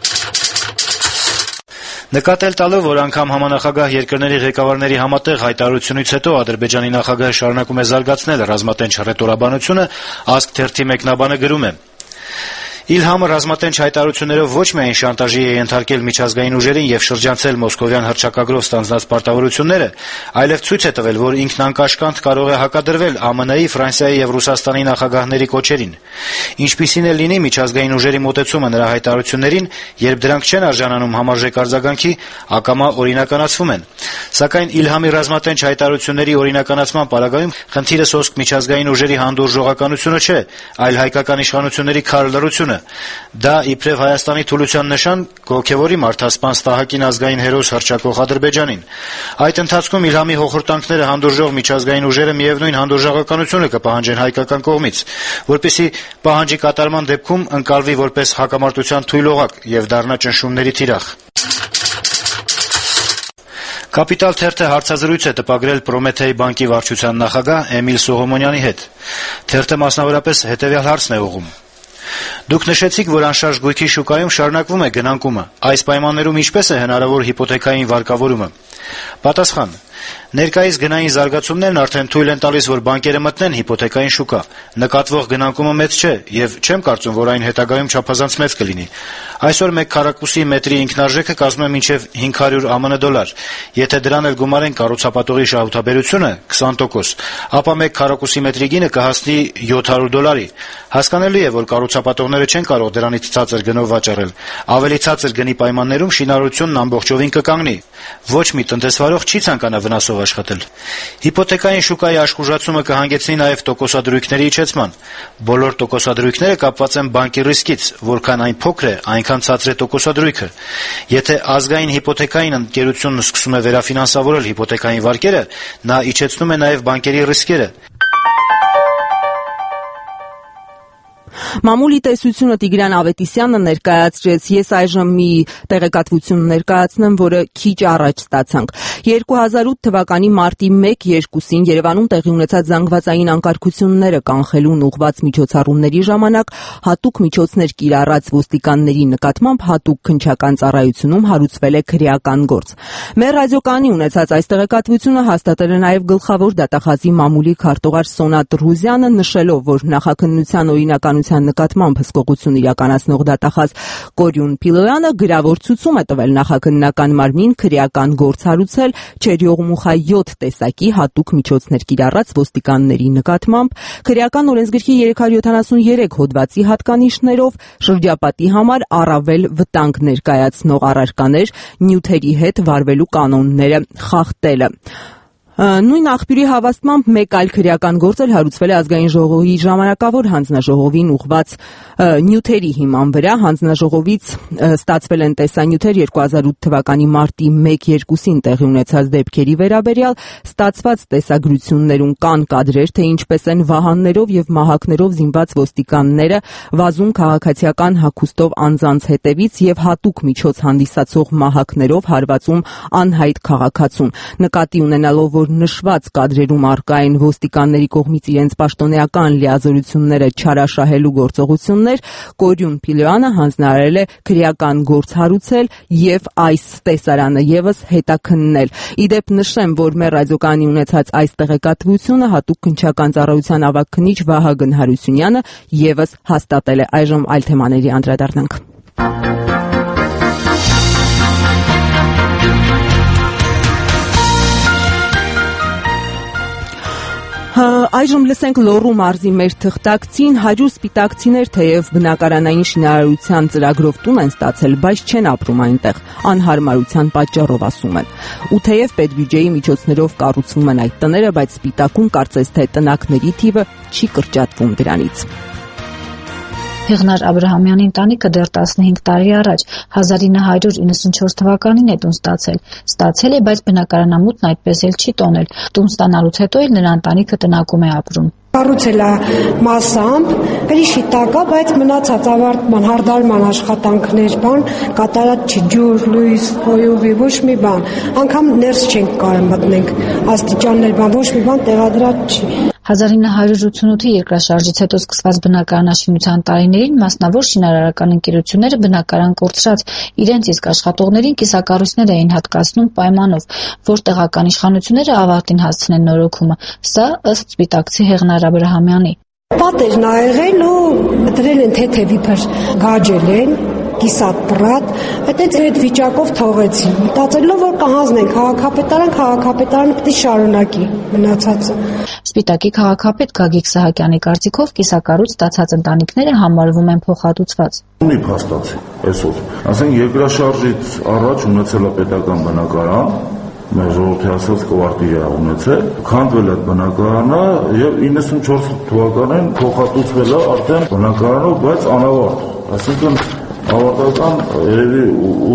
Նկատել տալով, որ անգամ համանախագահ երկրների ղեկավարների համատեղ հայտարարությունից հետո Ադրբեջանի նախագահը շարունակում է զարգացնել ռազմատենչ հռետորաբանությունը, Ազգ թերթի մեկնաբանը գրում է. Իլհամը ռազմատենչ հայտարարություններով ոչ միայն շանտաժի է ենթարկել միջազգային ուժերին եւ շրջանցել մոսկովյան հռչակագրով ստանձնած պարտավորությունները, այլև ցույց է տվել, որ ինքն անկաշկանդ կարող է հակադրվել ԱՄՆ-ի, Ֆրանսիայի եւ Ռուսաստանի նախագահների կոչերին։ Ինչպիսին է լինի միջազգային ուժերի մոտեցումը նրա հայտարարություններին, երբ դրանք չեն արժանանում համարժեք արձագանքի, ակամա օրինականացվում են։ Սակայն Իլհամի ռազմատենչ հայտարարությունների օրինականացման պարագայում խնդիրը սոսկ միջազգային ուժերի հանդուրժողականությունը չէ, այլ հայկական իշխանությունների քար լռությունը։ Դա իբրև Հայաստանի թուլության նշան կողքեվորի մարդասպան Ստահակին ազգային հերոս հռչակող Ադրբեջանին։ Այդ ընթացքում Իլհամի հոխորտանքները հանդուրժող միջազգային ուժերը միևնույն հանդուրժողականությունը կպահանջեն հայկական կողմից, որպեսզի պահանջի կատարման դեպքում ընկալվի որպես հակամարտության թույլ օղակ եւ դառնա ճնշումների թիրախ։ Կապիտալ թերթը հարցազրույց է տպագրել Պրոմեթեյ բանկի վարչության նախագահ Էմիլ Սողոմոնյանի հետ։ Թերթը մասնավորապես հետեւյալ հարցն է ուղղում. Դուք նշեցիք, որ անշարժ գույքի շուկայում շարունակվում է գնանկումը։ Այս պայմաններում ինչպես է հնարավոր հիպոթեքային վարկավորումը։ Պատասխան. Ներկայիս գնային զարգացումներն արդեն թույլ են տալիս, որ բանկերը մտնեն հիպոթեքային շուկա։ Նկատվող գնանկումը մեծ չէ եւ չեմ կարծում, որ այն հետագայում չափազանց մեծ կլինի։ Այսօր 1 քառակուսի մետրի ինքնարժեքը կազմում է մինչեւ 500 ԱՄՆ դոլար։ Եթե դրան էլ գումարեն կառուցապատողի շահութաբերությունը 20%, ապա 1 քառակուսի մետրի գինը կհասնի 700 դոլարի։ Հասկանալի է, որ կառուցապատողները չեն կարող դրանից ցածր գնով վաճառել։ Ավելի ցածր գնի պայմաններում շինարարությունն ամբողջովին կկանգնի։ Ոչ մի տնտեսվարող չի ցանկանա վնասով աշխատել։ Հիպոթեքային շուկայի աշխուժացումը կհանգեցնի նաև տոկոսադրույքների իջեցման։ Բոլոր տոկոսադրույքները կապված են բանկի ռիսկից, որքան այն փոքր է, այնքան ցածր է տոկոսադրույքը։ Եթե ազգային հիպոթեքային ընկերությունն սկսում է վերաֆինանսավորել հիպոթեքային վարկերը, նա իջեցնում է նաև բանկերի ռիսկերը։ Մամուլի տեսությունը Տիգրան Ավետիսյանը ներկայացրեց։ Ես այժմ մի տեղեկատվություն ներկայացնեմ, որը քիչ առաջ ստացանք։ 2008 թվականի մարտի 1-2-ին Երևանում տեղի ունեցած զանգվածային անկարգությունները կանխելուն ուղղված միջոցառումների ժամանակ հատուկ միջոցներ կիրառած ոստիկանների նկատմամբ հատուկ քննչական ծառայությունում հարուցվել է քրեական գործ։ Մեր ռադիոկայանի ունեցած այս տեղեկատվությունը հաստատել է նաև գլխավոր դատախազի մամուլի քարտուղար Սոնա Տրուզյանը, նշելով, որ նախաքննության օրինականության դրան նկատմամբ հսկողություն իրականացնող դատախազ Կորյուն Փիլոյանը գրավոր ցույցում է տվել նախաքննական մարմին քրեական գործ հարուցել Չերյողմուխա 7 տեսակի հատուկ միջոցներ կիրառած ոստիկանների նկատմամբ, քրեական օրենսգրքի 373 հոդվածի հատկանիշներով շրջապատի համար առավել վտանգ ներկայացնող առարկաներ, նյութերի հետ վարվելու կանոնները խախտելը։ Նույն աղբյուրի հավաստմամբ մեկ այլ քրեական գործ էլ հարուցվել է ազգային ժողովի ժամանակավոր հանձնաժողովին ուղղված նյութերի հիման վրա։ Հանձնաժողովից ստացվել են տեսանյութեր 2008 թվականի մարտի 1-2-ին տեղի ունեցած դեպքերի վերաբերյալ, ստացված տեսագրություններում կան կադրեր, թե ինչպես են վահաններով եւ մահակներով զինված ոստիկանները վազում քաղաքացիական հագուստով անձանց հետևից եւ հատուկ միջոց հանդիսացող մահակներով հարվածում անհայտ քաղաքացուն։ Նկատի ունենալով, որ նշված կադրերում առկա են ոստիկանների կողմից իրենց պաշտոնեական լիազորությունները չարաշահելու գործողություններ, Կորյուն Փիլոյանը հանձնարարել է քրեական գործ հարուցել եւ այս տեսարանը եւս հետաքննել։ Իդեպ նշեմ, որ մեր ռադիոկայանի ունեցած այս տեղեկատվությունը հատուկ քննչական ծառայության ավագ քննիչ Վահագն Հարությունյանը եւս հաստատել է։ Այժմ այլ թեմաների անդրադառնանք։ Այժմ լսենք Լոռու մարզի մեր թղթակցին 100 սպիտակցիներ թեև բնակարանային շինարարության ծրագրով տուն են ստացել, բայց չեն ապրում այնտեղ, անհարմարության պատճառով ասում են։ Ու թեև պետբյուջեի միջոցներով կառուցվում են այդ տները, բայց Սպիտակում կարծես թե տնակների թիվը չի կրճատվում դրանից։ Հեղնար Աբրահամյանի ընտանիքը դեռ 15 տարի առաջ 1994 թվականին է տուն ստացել։ Ստացել է, բայց բնակարանամուտն այդպես էլ չի տոնել։ Տուն ստանալուց հետո էլ նրա ընտանիքը տնակում է ապրում։ Կառուցել է մասամբ, գրիշի տակա, բայց մնացած ավարտման, հարդարման աշխատանքներ, կատարած չի, ջուր, լույս, օյուղի, ոչ մի բան, անգամ ներս չենք կարել մտնենք, աստիճաններ, ոչ մի բան տեղադրած չի։ 1988-ի երկրաշարժից հետո սկսված բնակարանաշինության տարիներին մասնավոր շինարարական ընկերությունները բնակարան կորցրած իրենց իսկ աշխատողներին կիսակառույցներ էին հատկացնում պայմանով, որ տեղական իշխանությունները ավարտին հասցնեն նորոգումը։ Սա ըստ սպիտակցի Հեղնար Աբրահամյանի։ Պատերն ա եղել ու դրել են թեթևի փր գաջել են, կիսապրատ, այդպես այդ վիճակով թողեցին, մտածելով, որ կհանձնեն քաղաքապետարանը պետք է շարունակի մնացածը։ Սպիտակի քաղաքապետ Գագիկ Սահակյանի կարծիքով կիսակառույց ստացած ընտանիքները համարվում են փոխհատուցված։ Ունի փաստացի այսօր, ասենք երկրաշարժից առաջ ունեցել է պետական բնակարան, մեր ժողովրդի ասած կվարտիրը ունեցել, քանդվել է բնակարանը եւ 94 թվականին փոխհատուցվել է արդեն բնակարանով, բայց անավարտ, այսինքն ավարտական երևի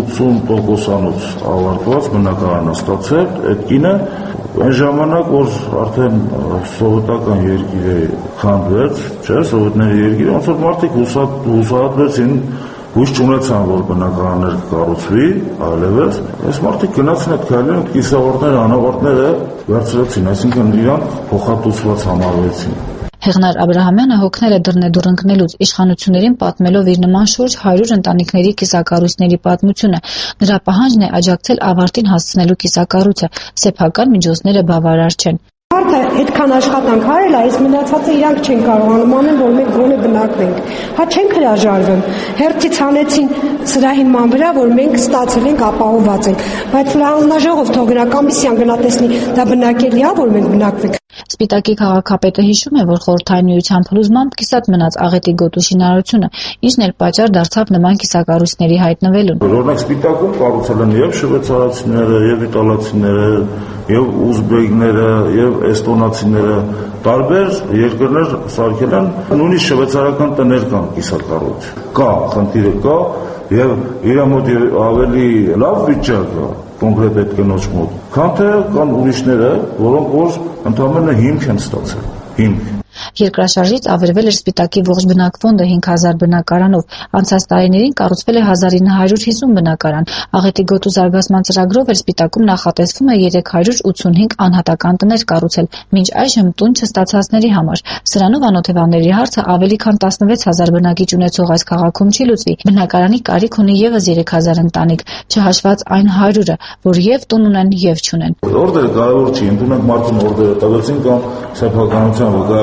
80%-անոց ավարտված բնակարանը ստացել, այդ կինը այն ժամանակ, որ արդեն սովետական երկիրը քանդվեց, չէ, սովետների երկիրը, ոնց որ մարդիկ հուսահատվեցին, հույս չունեցան, որ բնակարաններ կառուցվի, այլևս, այս մարդիկ գնացին այդ քայլին, կիսավարտները, անավարտները վերցրեցին, այսինքն իրանք փոխհատուցված համարվեցին։ Հեղնար Աբրահամյանը հոգնել է դռնեդուռ ընկնելուց, իշխանություններին պատմելով իր նման շուրջ 100 ընտանիքների կիսակառույցների պատմությունը։ Նրա պահանջն է աջակցել ավարտին հասցնելու կիսակառույցը, սեփական միջոցները բավարար չեն։ Մարդը այդքան աշխատանք արել է, այս մնացածը իրանք չեն կարողանում անել, որ մենք գոնե բնակվենք։ Հա չենք հրաժարվում։ Հերթից հանեցին սրա հիման վրա, որ մենք ստացել ենք, ապահովված ենք։ Բայց հանձնաժողով թող գնա կոմիսիան գնա տեսնի, դա բնակելի է, որ մենք բնակվենք։ Սպիտակի քաղաքապետը հիշում է, որ խորհրդային միության փլուզմամբ կիսատ մնաց աղետի գոտու շինարարությունը, ինչն էլ պատճառ դարձավ նման կիսակառույցների հայտնվելուն։ Օրինակ Սպիտակում կառուցել են եւ շվեյցարացիները, եւ իտալացիները, եւ ուզբեկները, եւ էստոնացիները, տարբեր երկրներ սարքել են, նույնիսկ շվեյցարական տներ կան կիսակառույց։ Կա, խնդիրը կա, եւ իր մոտ ավելի լավ վիճակը կոնկրետ այդ կնոջ մոտ, քան թե կան ուրիշները, որոնք որ ընդհանրապես հիմք են ստացել, հիմք։ Երկրաշարժից ավերվել էր Սպիտակի ողջ բնակվոնդը 5000 բնակարանով։ Անցած տարիներին կառուցվել է 1950 բնակարան։ Աղետի գոտու զարգացման ծրագրով էր Սպիտակում նախատեսվում է 385 անհատական տներ կառուցել, մինչ այժմ տուն չստացածների համար։ Սրանով անօթևանների հարցը ավելի քան 16000 բնակիչ ունեցող այս քաղաքում չի լուծվի։ Բնակարանի կարիք ունի եւս 3000 ընտանիք, չհաշված այն 100-ը, որ եւ տուն ունեն եւ չունեն։ Օրդերը կարևոր չի, ընդունենք մարդուն օրդերը տվեցին կամ սեփականության վկայականը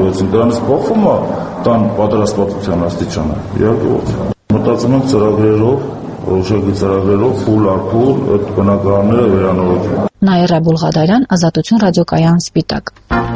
հետևեցին։ Դրանից փոխվում է տան պատրաստվածության աստիճանը։ Իհարկե ոչ։ Մտածում ենք ծրագրերով, որոշակի ծրագրերով փուլ առ փուլ այդ բնակարանները վերանորոգել։ Նաիրա Բուլղադարյան, Ազատություն ռադիոկայան, Սպիտակ։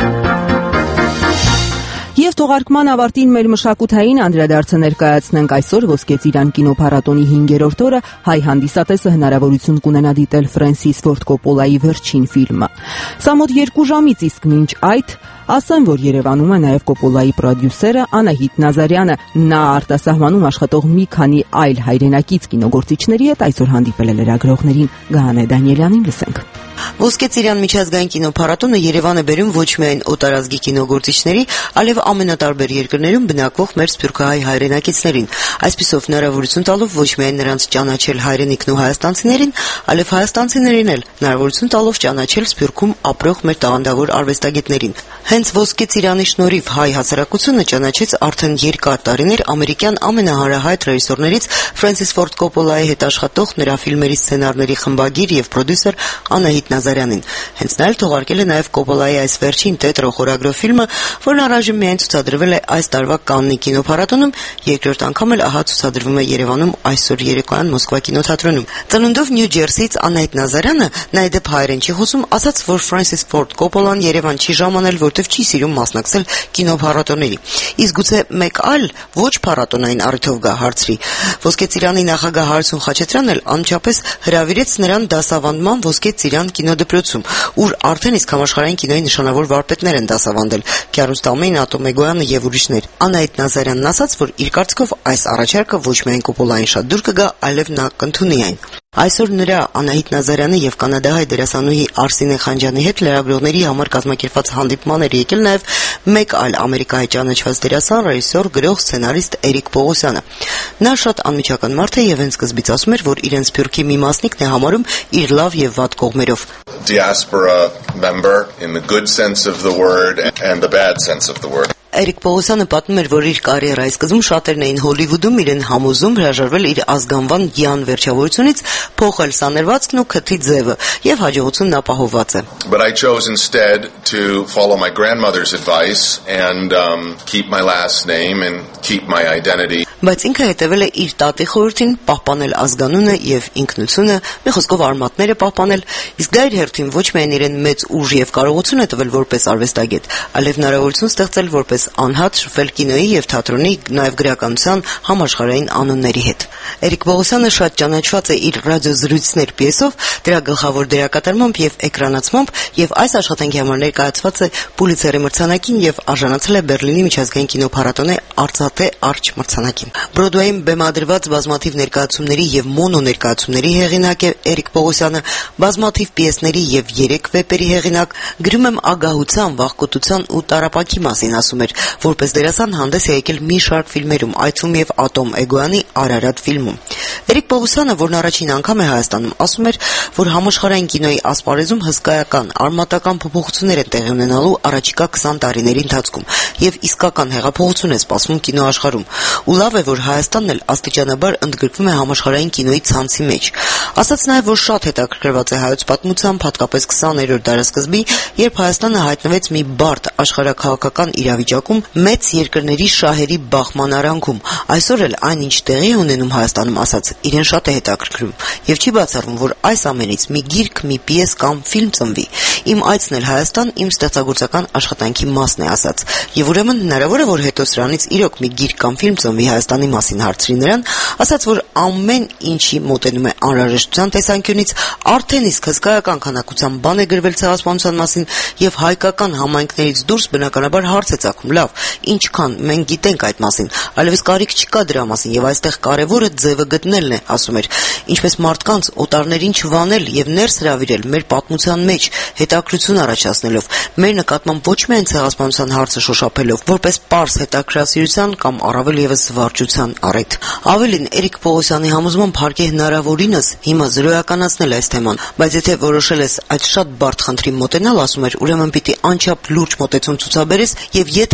Եվ թողարկման ավարտին մեր մշակութային անդրադարձը ներկայացնենք այսօր Ոսկե ծիրան կինոփառատոնի 5-րդ օրը հայ հանդիսատեսը հնարավորություն կունենա դիտել Ֆրենսիս Ֆորդ Կոպոլայի վերջին ֆիլմը։ Սա մոտ 2 ժամից, իսկ մինչ այդ ասեմ, որ Երևանում է նաև Կոպոլայի պրոդյուսերը Անահիտ Նազարյանը։ Նա արտասահմանում աշխատող մի քանի այլ հայրենակից կինոգործիչների հետ այսօր հանդիպել է լրագրողներին։ Գահանե Դանիելյանին լսենք։ Ոսկե ծիրան միջազգային կինոփառատոնը Երևան է բերում ոչ միայն օտարազգի կինոգործիչների, այլև ամենատարբեր երկրներում բնակվող մեր սփյուռքահայ հայրենակիցներին, այսպիսով հնարավորություն տալով ոչ միայն նրանց ճանաչել հայրենիքն ու հայաստանցիներին, այլև հայաստանցիներին էլ հնարավորություն տալով ճանաչել Սփյուռքում ապրող մեր տաղանդավոր արվեստագետներին։ Հենց Ոսկե ծիրանի շնորհիվ հայ հասարակությունը ճանաչեց արդեն երկար տարիներ ամերիկյան ամենահարահայտ ռեժիսորներից Ֆրենսիս Ֆորդ Կոպոլայի հետ աշխատող նրա ֆիլմերի սցենարների խմբագիր եւ պրոդյուսեր Անահիտ Նազարյանին։ Հենց նա էլ թողարկել է նաև Կոպոլայի այս վերջին տետրո խորագրով ֆիլմը, որն առայժմ միայն ցուցադրվել է այս տարվա Կաննի կինոփառատոնում, երկրորդ անգամ էլ ահա ցուցադրվում է Երևանում այսօր երեկոյան Մոսկվա կինոթատրոնում։ Ծնունդով Նյու Ջերսիից Անահիտ Նազարյանը, նա ի դեպ հայերեն չի խոսում, ասաց, որ Ֆրենսիս Ֆորդ Կոպոլան Երևան չի ժամանել, որտեղ չի սիրում մասնակցել կինոփառատոների։ Իսկ գուցե մեկ այլ ոչ փառատոնային առիթով գա, հարցրի։ Ոսկե ծիրանի նախագահ Հարություն Խաչատրյանն էլ անմիջապես հրավիրեց նրան դասավանդման Ոսկե ծիրան կինոդպրոցում, ուր արդեն իսկ համաշխարհային կինոյի նշանավոր վարպետներ են դասավանդել՝ Քիարոստամին, Ատոմեգոյանը եւ ուրիշներ։ Անահիտ Նազարյանն ասաց, որ իր կարծիքով այս առաջարկը ոչ միայն Կոպոլային շատ դուր կգա, այլև նա կընդունի այն։ Այսօր նրա Անահիտ Նազարյանի եւ կանադահայ դերասանուհի Արսինե Խանջյանի հետ լրագրողների համար կազմակերպված հանդիպման էր եկել նաեւ մեկ այլ ամերիկայի ճանաչված դերասան, ռեժիսոր, գրող, սցենարիստ Էրիկ Պողոսյանը։ Նա շատ անմիջական մարդ է եւ հենց սկզբից ասում էր, որ իրեն Սփյուռքի մի մասնիկն է համարում իր լավ եւ վատ կողմերով։ Diaspora member in the good sense of the word and the bad sense of the word. Էրիկ Պողոսյանը պատմում էր, որ իր կարիերայի սկզբում շատերն էին Հոլիվուդում իրեն համոզում հրաժարվել իր ազգանվան յան վերջավորությունից, փոխել սաներվածքն ու քթի ձևը եւ հաջողությունն ապահովված է։ But I chose instead to follow my grandmother's advice and keep my last name and keep my identity. Բայց ինքը հետևել է իր տատի խորհրդին պահպանել ազգանունը եւ ինքնությունը, մի խոսքով արմատները պահպանել, իսկ դա իր հերթին ոչ միայն իրեն մեծ ուժ եւ կարողություն է տվել որպես արվեստագետ, այլև հնարավորություն ստեղծել որպես անհատ շփվել կինոյի եւ թատրոնի, նաեւ գրականության համաշխարհային անունների հետ։ Էրիկ Պողոսյանը շատ ճանաչված է իր ռադիոզրույցներ պիեսով, դրա գլխավոր դերակատարմամբ եւ էկրանացմամբ եւ այս աշխատանքի համար ներկայացված է Պուլիցերի մրցանակին եւ արժանացել է Բերլինի միջազգային կինոփառատոնի արծաթե արչ մրցանակին։ Բրոդվեյում բեմադրված բազմաթիվ ներկայացումների եւ մոնո ներկայացումների հեղինակ է Էրիկ Պողոսյանը, բազմաթիվ պիեսների եւ 3 վեպերի հեղինակ, գրում եմ ագահության, վախկոտության ու տառապանքի մասին, ասում էր, որպես դերասան հանդես է եկել մի շարք ֆիլմերում, այդ թվում եւ Ատոմ Էգոյանի Արարատ ֆիլմում։ Էրիկ Պողոսյանը, որն առաջին անգամ է Հայաստանում, ասում էր, որ համաշխարհային կինոյի ասպարեզում հսկայական, արմատական փոփոխություններ են տեղի ունենալու առաջիկա 20 տարիների ընթացքում եւ իսկական հեղափոխություն է սպասվում կինոաշխարհում։ Ու լավ է, որ Հայաստանն էլ աստիճանաբար ընդգրկվում է համաշխարհային կինոյի ցանցի մեջ։ Ասաց նաեւ, որ շատ հետաքրքրված է հայոց պատմությամբ, հատկապես 20-րդ դարաշրջանի, երբ Հայաստանը հայտնվեց մի բարդ աշխարհաքաղաքական իրավիճակում, մեծ երկրների շահերի բախման արանքում։ Այսօր էլ այնինչ տեղի է ունենում Հայաստանում, ասաց, իրեն շատ է հետաքրքրում եւ չի բացառվում, որ այս ամենից մի գիրք, մի պիես կամ ֆիլմ ծնվի։ Իմ այցն էլ Հայաստան իմ ստեղծագործական աշխատանքի մասն է, ասաց։ Եվ ուրեմն հնարավոր է, որ հետո սրանից իրոք մի գիրք կամ ֆիլմ ծնվի Հայաստանի մասին, հարցրի նրան, ասաց, որ ամեն ինչի մոտենում է անհրաժեշտության տեսանկյունից, արդեն իսկ հսկայական քանակությամբ բան է գրվել ցեղասպանության մասին եւ հայկական համայնքներից դուրս բնականաբար հարց է ծագում, լավ, ինչքան մենք գիտենք այդ մասին, այլևս կարիք չկա դրա մասին եւ այստեղ կարեւորը ձևը գտնելն է, ասում էր, ինչպես մարդկանց օտարներին չվանել եւ ներս հրավիրել մեր պատմության մեջ, հետաքրություն առաջացնելով, մեր նկատմամբ ոչ միայն ցեղասպանության հարցը շոշափելով, որպես պարզ հետաքրքրասիրության կամ առավել եւս զվարճության առիթ։ Ավելին, Էրիկ Պողոսյանի համոզմամբ հարկ է հնարավորինս հիմա զրոյականացնել այս թեման, բայց եթե որոշել ես այդ շատ բարդ խնդրին մոտենալ, ասում էր, ուրեմն պիտի անչափ լուրջ մոտեցում ցուցաբերես եւ եթե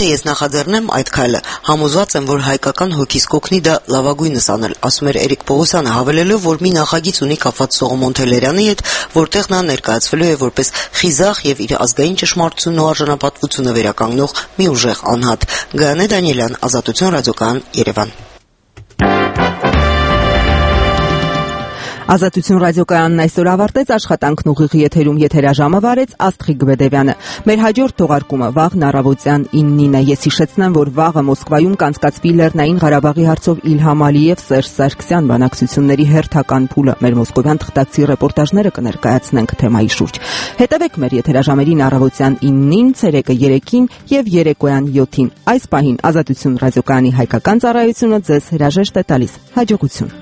Եթե ես նախաձեռնեմ այդ քայլը, համոզված եմ, որ հայկական հոգիս կօգնի դա լավագույնս անել, ասում էր Էրիկ Պողոսյանը, հավելելով, որ մի նախագիծ ունի կապված Սողոմոն Թելերյանի հետ, որտեղ նա ներկայացվելու է որպես խիզախ եւ իր ազգային ճշմարտությունն ու արժանապատվությունը վերականգնող մի ուժեղ անհատ։ Գայանե Դանիելյան, Ազատություն ռադիոկայան, Երևան։ Ազատություն ռադիոկայանն այսօր ավարտեց, աշխատանքն ուղիղ եթերում եթերաժամը վարեց Աստղիկ Գվեդևյանը։ Մեր հաջորդ թողարկումը վաղն առավոտյան 9-ին է։ Ես հիշեցնեմ, որ վաղը Մոսկվայում կանցկացվի Լեռնային Ղարաբաղի հարցով Իլհամ Ալիև, Սերժ Սարգսյան բանակցությունների հերթական փուլը։ Մեր մոսկովյան թղթակցի ռեպորտաժները կներկայացնենք թեմայի շուրջ։ Հետևեք մեր եթերաժամերին առավոտյան 9-ին, ցերեկը 3-ին եւ երեկոյան 7-ին։ Այս պահին Ազատություն ռադիոկայանի հայկական ծառայությունը ձեզ հրաժեշտ է տալիս։ Հաջողություն։